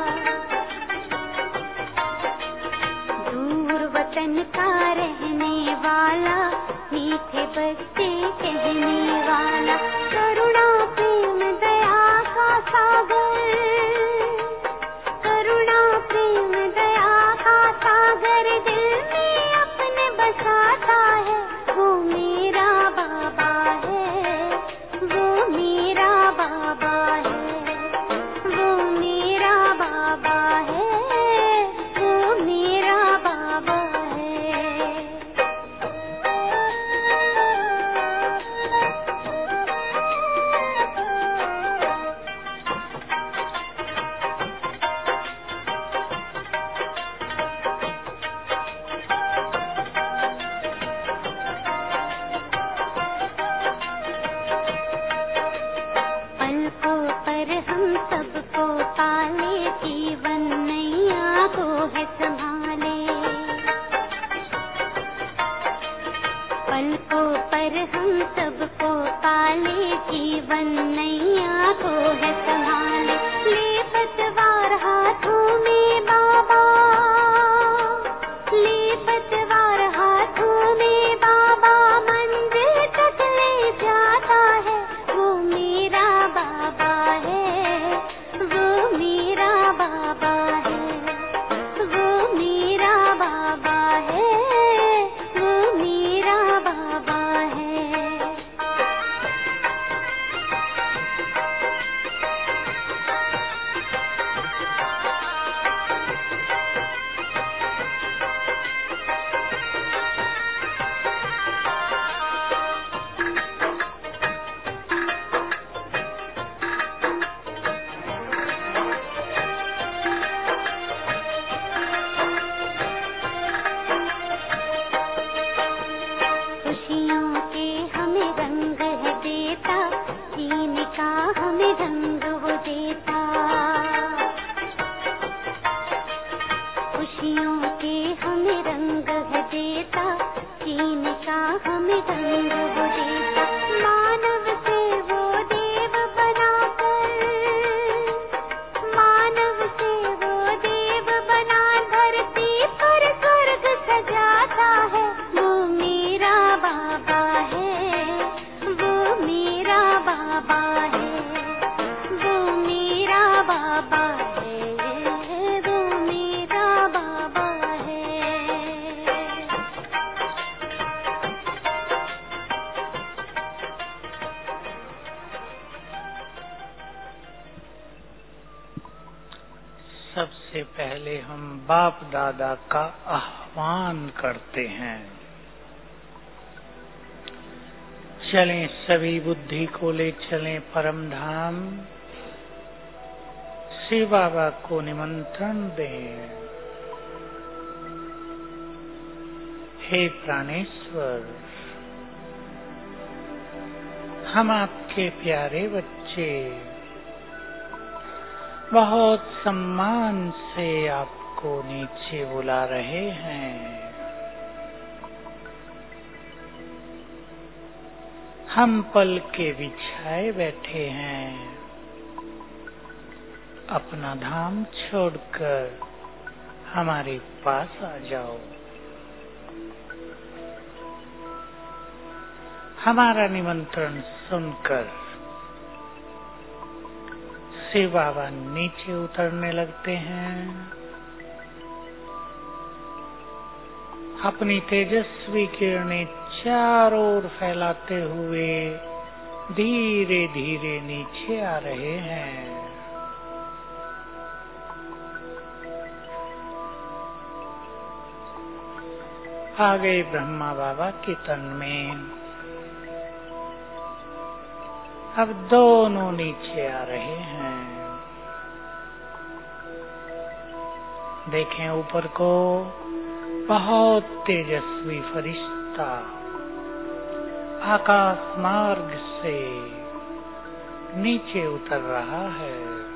दूर वतन का रहने वाला, मीठे बच्चे कहने वाला, करुणा प्रेम दया का सागर, करुणा प्रेम दया का सागर दिल में अपने बसाता है, वो मेरा बाबा है, वो मेरा बाबा है, वो मेरा बाबा है, वो मेरा बाबा है। पलकों पर हम सबको पाले, जीवन नैया को है संभाले, पलकों पर हम सबको पाले, जीवन नैया को है संभाले, ले पतवार हाथों में बाबा, ले पतवार हाथों में बाबा, मंदिर तक ले जाता है, वो मेरा बाबा है, वो मेरा बाबा है, वो मेरा बाबा है, वो मेरा बाबा है। खुशियों के हमें रंग है देता, जीने का हमें ढंग वो देता, खुशियों के हमें रंग है देता, जीने का हमें ढंग वो देता, मानव से वो देव बनाकर, मानव से वो देव बना धरती पर स्वर्ग सजाता है, वो मेरा बाबा है, वो मेरा बाबा है, वो मेरा बाबा है, वो मेरा बाबा है। सबसे पहले हम बाप दादा का आह्वान करते हैं। चलें सभी बुद्धि को ले चलें परम धाम, शिव बाबा को निमंत्रण दें। हे प्राणेश्वर, हम आपके प्यारे बच्चे बहुत सम्मान से आपको नीचे बुला रहे हैं। हम पल के बिछाए बैठे हैं, अपना धाम छोड़कर हमारे पास आ जाओ। हमारा निमंत्रण सुनकर शिव बाबा नीचे उतरने लगते हैं, अपनी तेजस्वी किरणें चारों ओर फैलाते हुए धीरे धीरे नीचे आ रहे हैं। आ गए ब्रह्मा बाबा के तन में। अब दोनों नीचे आ रहे हैं। देखें ऊपर को, बहुत तेजस्वी फरिश्ता आकाश मार्ग से नीचे उतर रहा है।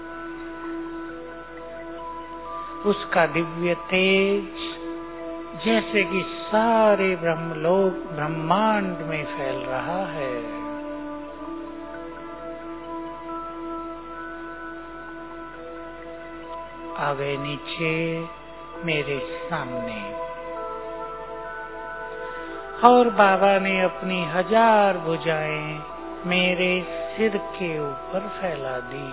उसका दिव्य तेज जैसे कि सारे ब्रह्मलोक ब्रह्मांड में फैल रहा है। आ गए नीचे मेरे सामने, और बाबा ने अपनी 1000 भुजाएं मेरे सिर के ऊपर फैला दी।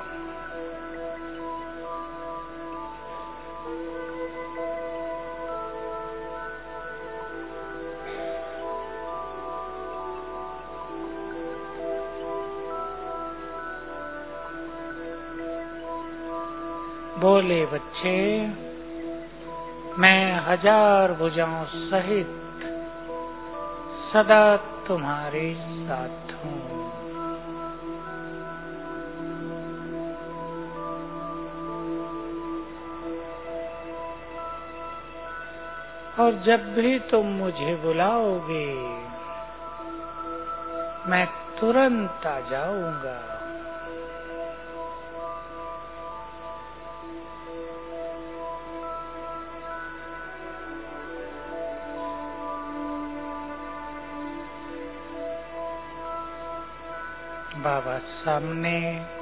बोले, बच्चे, मैं 1000 भुजाओं सहित सदा तुम्हारे साथ हूँ। और जब भी तुम मुझे बुलाओगे, मैं तुरंत आ जाऊंगा। बाबा सामने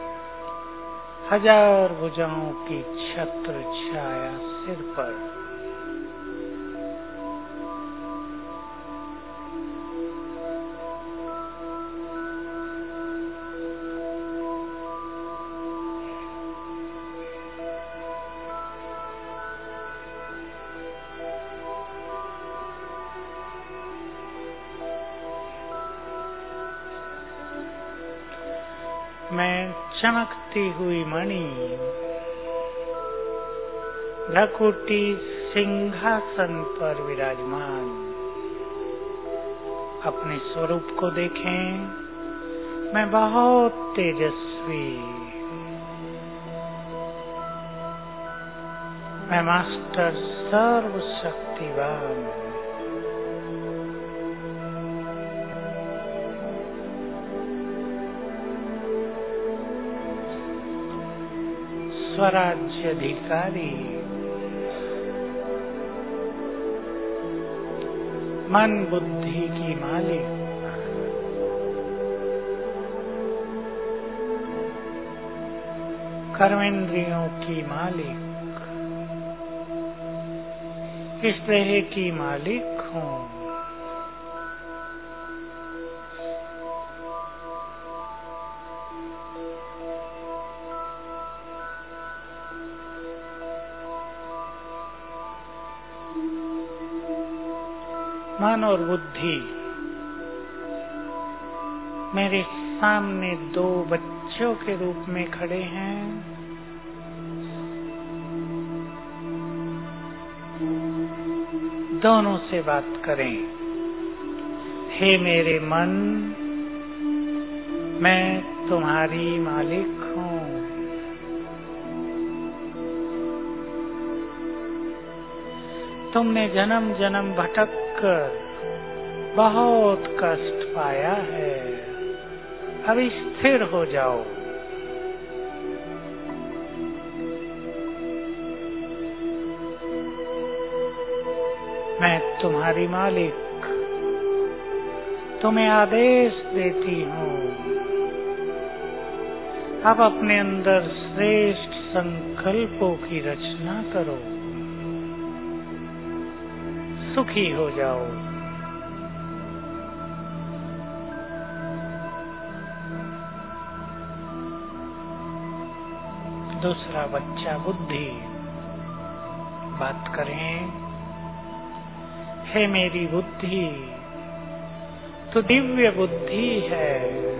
1000 भुजाओं की छत्र छाया सिर पर। मैं चमकती हुई मणि भ्रकुटी सिंहासन पर विराजमान, अपने स्वरूप को देखें। मैं बहुत तेजस्वी, मैं मास्टर सर्वशक्तिवान, स्वराज्य अधिकारी, मन बुद्धि की मालिक, कर्मेंद्रियों की मालिक, इस देह की मालिक हूँ। मन और बुद्धि मेरे सामने 2 बच्चों के रूप में खड़े हैं। दोनों से बात करें। हे मेरे मन, मैं तुम्हारी मालिक हूँ। तुमने जन्म जन्म भटक कर बहुत कष्ट पाया है, अब स्थिर हो जाओ। मैं तुम्हारी मालिक तुम्हें आदेश देती हूँ, अब अपने अंदर श्रेष्ठ संकल्पों की रचना करो, सुखी हो जाओ। दूसरा बच्चा बुद्धि, बात करें। हे मेरी बुद्धि, तू दिव्य बुद्धि है,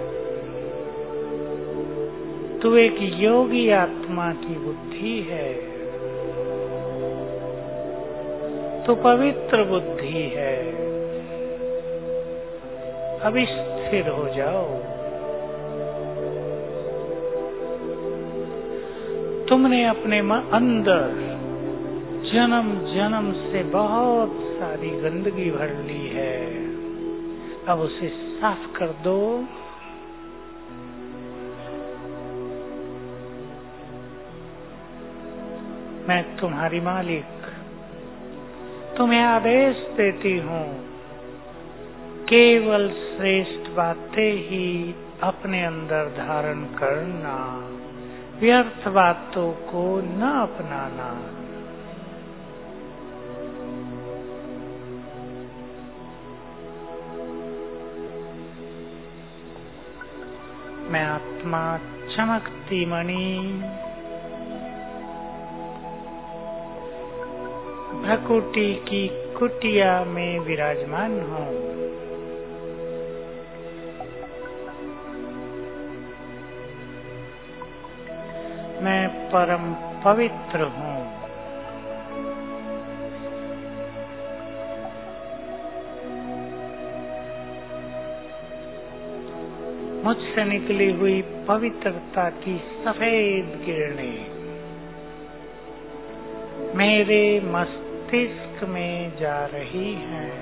तू एक योगी आत्मा की बुद्धि है, तू पवित्र बुद्धि है, अब स्थिर हो जाओ। तुमने अपने अंदर जन्म जन्म से बहुत सारी गंदगी भर ली है, अब उसे साफ कर दो। मैं तुम्हारी मालिक तुम्हें आदेश देती हूँ, केवल श्रेष्ठ बातें ही अपने अंदर धारण करना, व्यर्थ बातों को न अपनाना। मैं आत्मा चमकती मणि भ्रकुटी की कुटिया में विराजमान हूँ। मैं परम पवित्र हूँ। मुझसे निकली हुई पवित्रता की सफेद किरणें मेरे मस्तिष्क में जा रही हैं।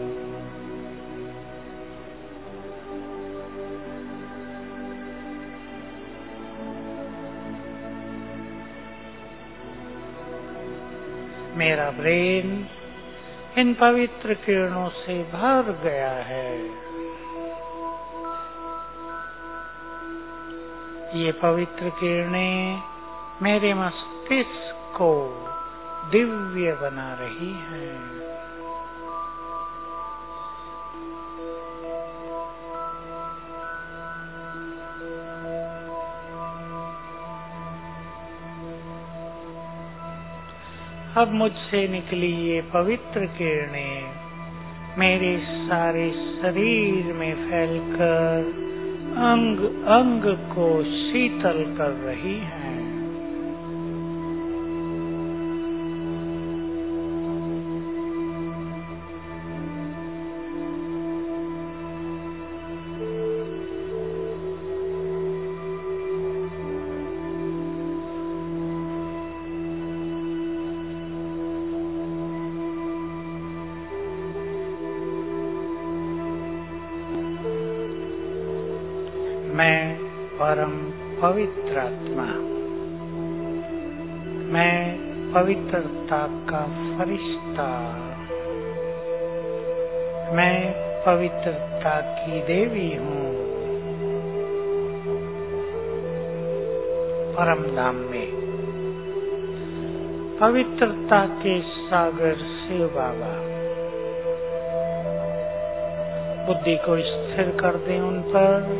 मेरा ब्रेन इन पवित्र किरणों से भर गया है। ये पवित्र किरणें मेरे मस्तिष्क को दिव्य बना रही हैं। अब मुझसे निकली ये पवित्र किरणें मेरे सारे शरीर में फैलकर अंग अंग को शीतल कर रही हैं। मैं परम पवित्र आत्मा, मैं पवित्रता का फरिश्ता, मैं पवित्रता की देवी हूँ। परम धाम में पवित्रता के सागर शिव बाबा बुद्धि को स्थिर कर दें उन पर।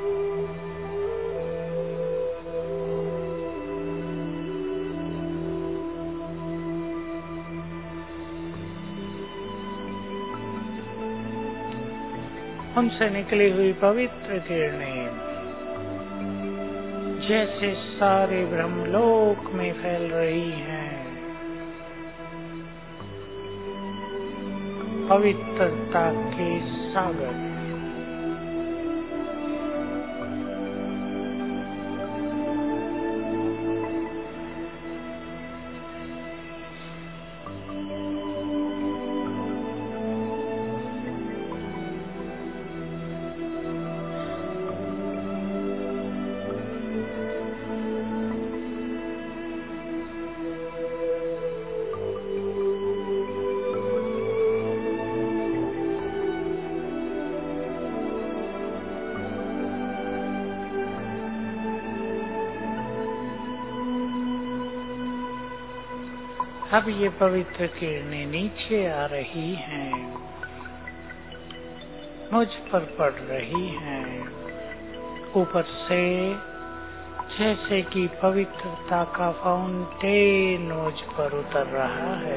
उनसे निकली हुई पवित्र किरणें जैसे सारे ब्रह्मलोक में फैल रही हैं। पवित्रता के सागर अब ये पवित्र किरणें नीचे आ रही हैं, मुझ पर पड़ रही हैं। ऊपर से जैसे कि पवित्रता का फाउंटेन मुझ पर उतर रहा है।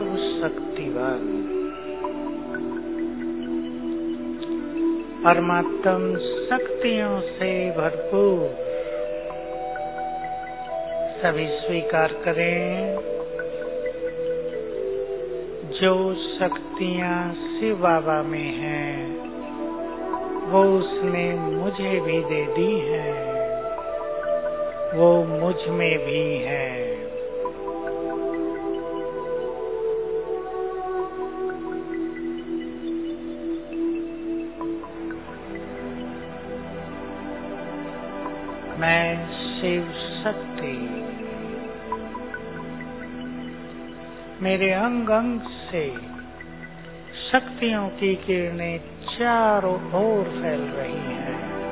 सर्वशक्तिवान परमात्म शक्तियों से भरपूर सभी स्वीकार करें। जो शक्तियां शिव बाबा में हैं, वो उसने मुझे भी दे दी हैं, वो मुझ में भी हैं। मैं शिव शक्ति मेरे अंग अंग से शक्तियों की किरणें चारों ओर फैल रही हैं।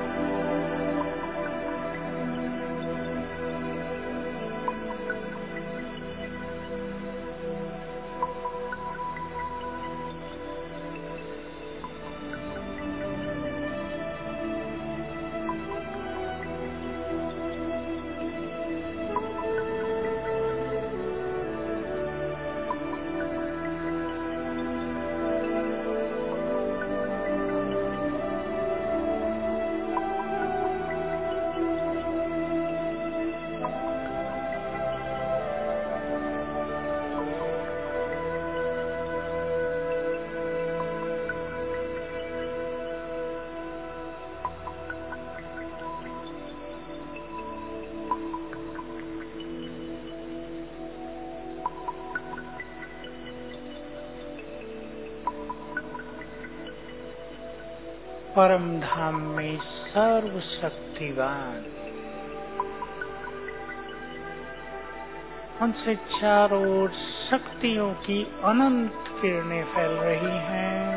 परम धाम में सर्वशक्तिवान उनसे चारों ओर शक्तियों की अनंत किरणें फैल रही हैं।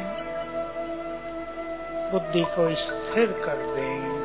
बुद्धि को स्थिर कर दें।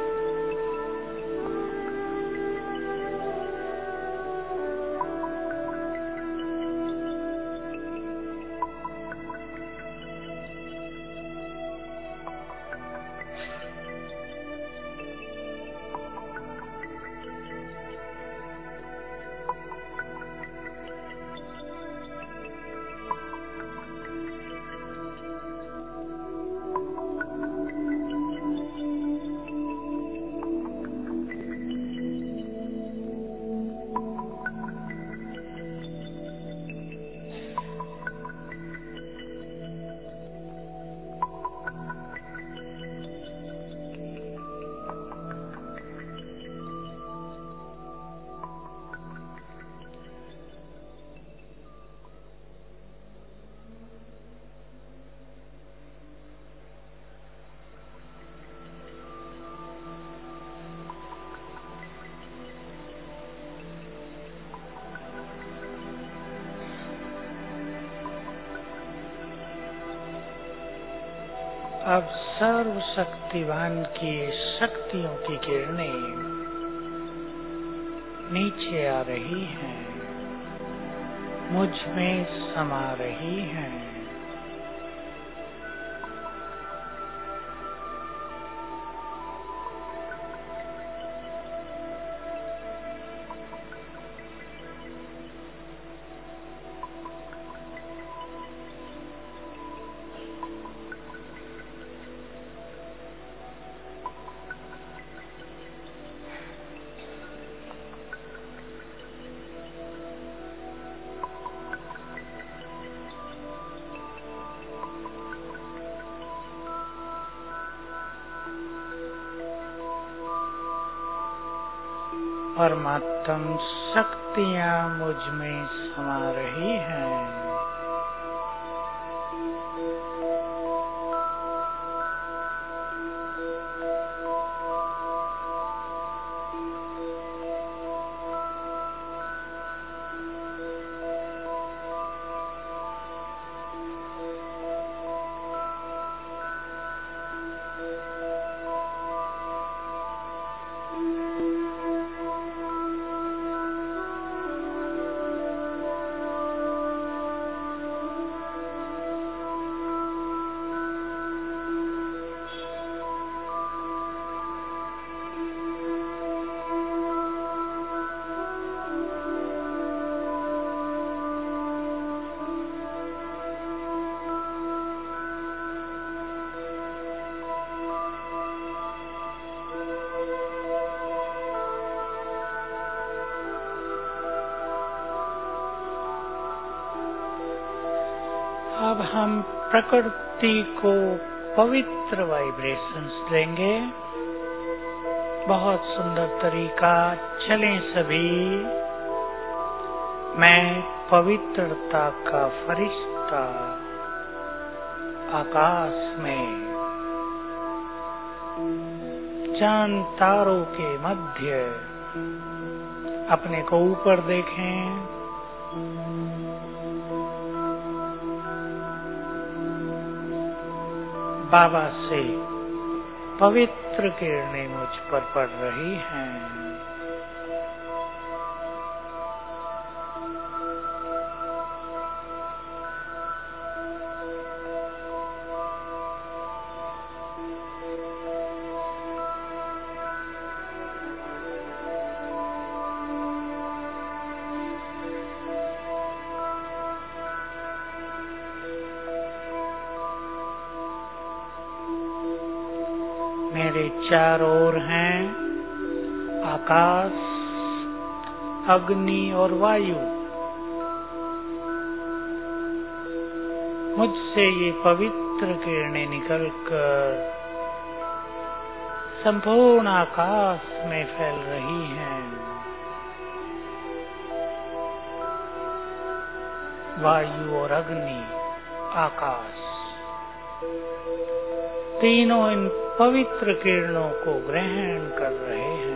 अब सर्वशक्तिवान की शक्तियों की किरणें नीचे आ रही हैं, मुझ में समा रही हैं। परमात्म शक्तियां मुझ में समा रही हैं। अब हम प्रकृति को पवित्र वाइब्रेशंस देंगे। बहुत सुंदर तरीका। चलें सभी। मैं पवित्रता का फरिश्ता आकाश में, चांद तारों के मध्य, अपने को ऊपर देखें। बाबा से पवित्र किरणें मुझ पर पड़ रही हैं। मेरे चारों ओर हैं आकाश, अग्नि और वायु। मुझसे ये पवित्र किरणें निकलकर संपूर्ण आकाश में फैल रही हैं। वायु और अग्नि, आकाश, तीनों इन पवित्र किरणों को ग्रहण कर रहे हैं।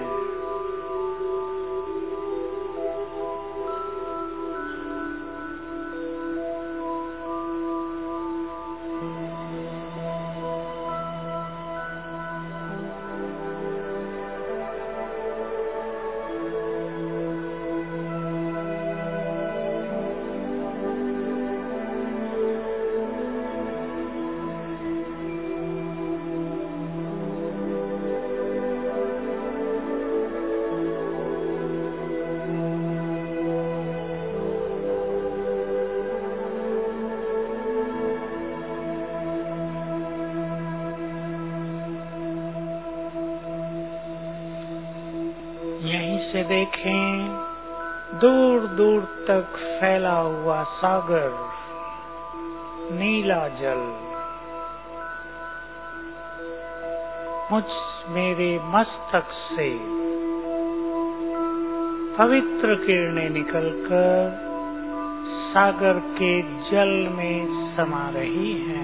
यहीं से देखें दूर दूर तक फैला हुआ सागर, नीला जल। मेरे मस्तक से पवित्र किरणें निकलकर सागर के जल में समा रही हैं।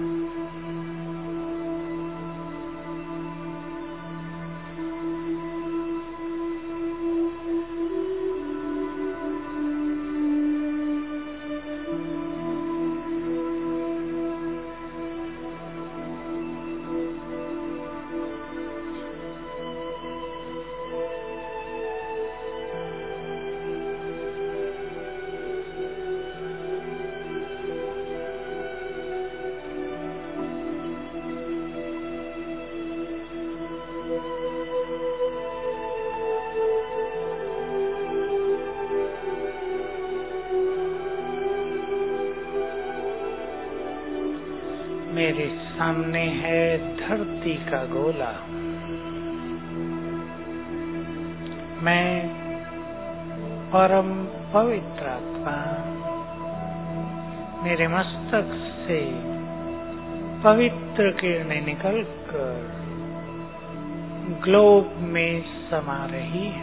मेरे सामने है धरती का गोला। मैं परम पवित्र आत्मा, मेरे मस्तक से पवित्र किरणें निकलकर ग्लोब में समा रही हैं।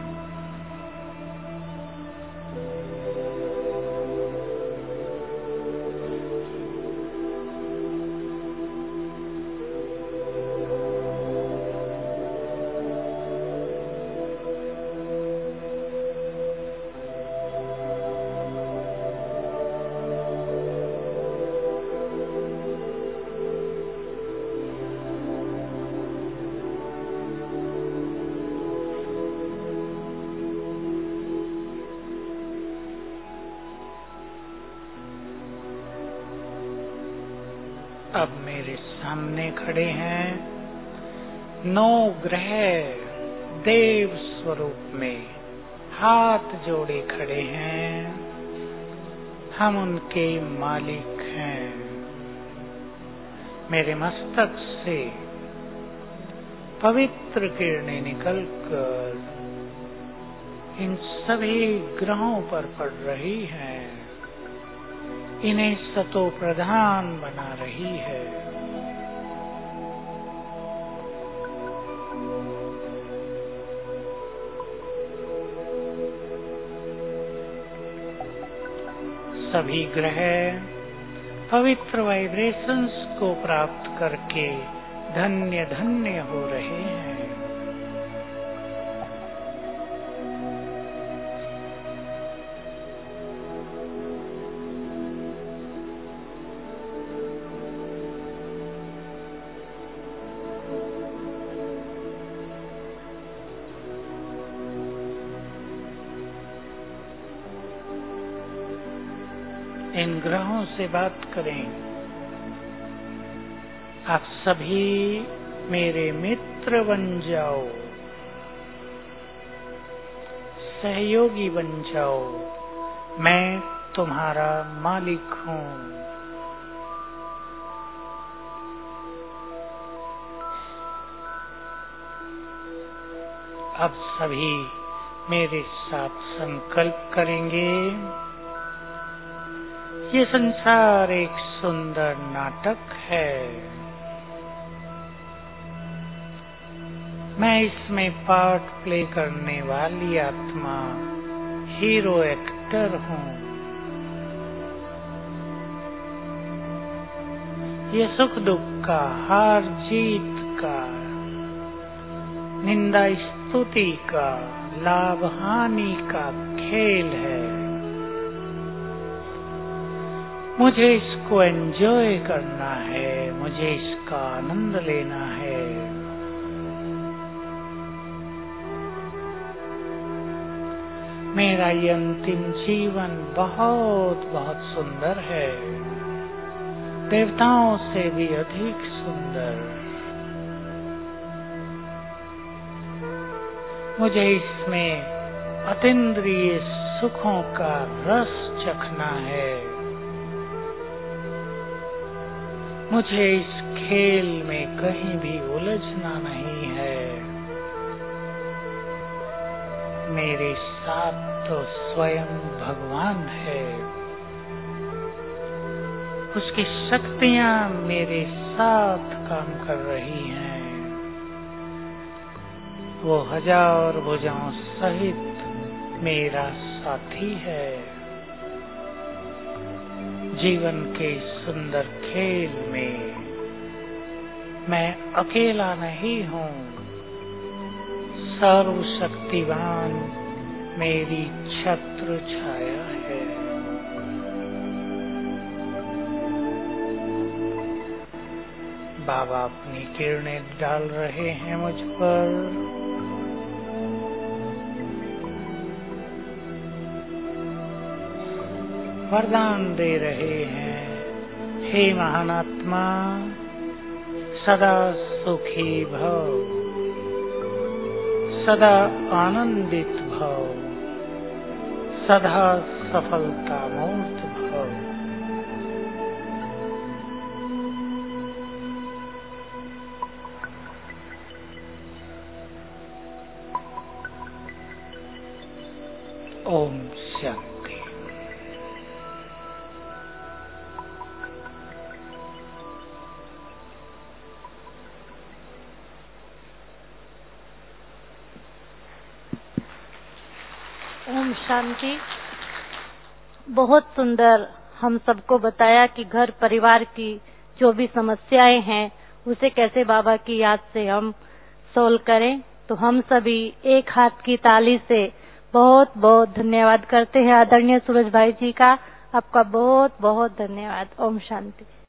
अब मेरे सामने खड़े हैं 9 ग्रह देव स्वरूप में, हाथ जोड़े खड़े हैं। हम उनके मालिक हैं। मेरे मस्तक से पवित्र किरणें निकलकर इन सभी ग्रहों पर पड़ रही हैं। इन्हें सतो प्रधान बना रही है। सभी ग्रह पवित्र वाइब्रेशंस को प्राप्त करके धन्य धन्य हो रहे हैं। इन ग्रहों से बात करें। आप सभी मेरे मित्र बन जाओ, सहयोगी बन जाओ। मैं तुम्हारा मालिक हूँ। अब सभी मेरे साथ संकल्प करेंगे। ये संसार एक सुंदर नाटक है। मैं इसमें पार्ट प्ले करने वाली आत्मा, हीरो एक्टर हूँ। ये सुख दुख का, हार जीत का, निंदा स्तुति का, लाभ हानि का खेल है। मुझे इसको एंजॉय करना है, मुझे इसका आनंद लेना है। मेरा ये अंतिम जीवन बहुत बहुत सुंदर है, देवताओं से भी अधिक सुंदर। मुझे इसमें अतीन्द्रिय सुखों का रस चखना है। मुझे इस खेल में कहीं भी उलझना नहीं है। मेरे साथ तो स्वयं भगवान है। उसकी शक्तियां मेरे साथ काम कर रही हैं। वो हजार भुजाओं सहित मेरा साथी है। जीवन के सुंदर खेल में मैं अकेला नहीं हूँ। सर्वशक्तिवान मेरी छत्र छाया है। बाबा अपनी किरणें डाल रहे हैं मुझ पर। वरदान दे रहे हैं, हे महान आत्मा, सदा सुखी भव, सदा आनंदित भव, सदा सफलता मूर्त भव। ओम शांति। ओम शांति। बहुत सुंदर हम सबको बताया कि घर परिवार की जो भी समस्याएं हैं उसे कैसे बाबा की याद से हम सोल्व करें। तो हम सभी एक हाथ की ताली से बहुत बहुत धन्यवाद करते हैं आदरणीय सूरज भाई जी का। आपका बहुत बहुत धन्यवाद। ओम शांति।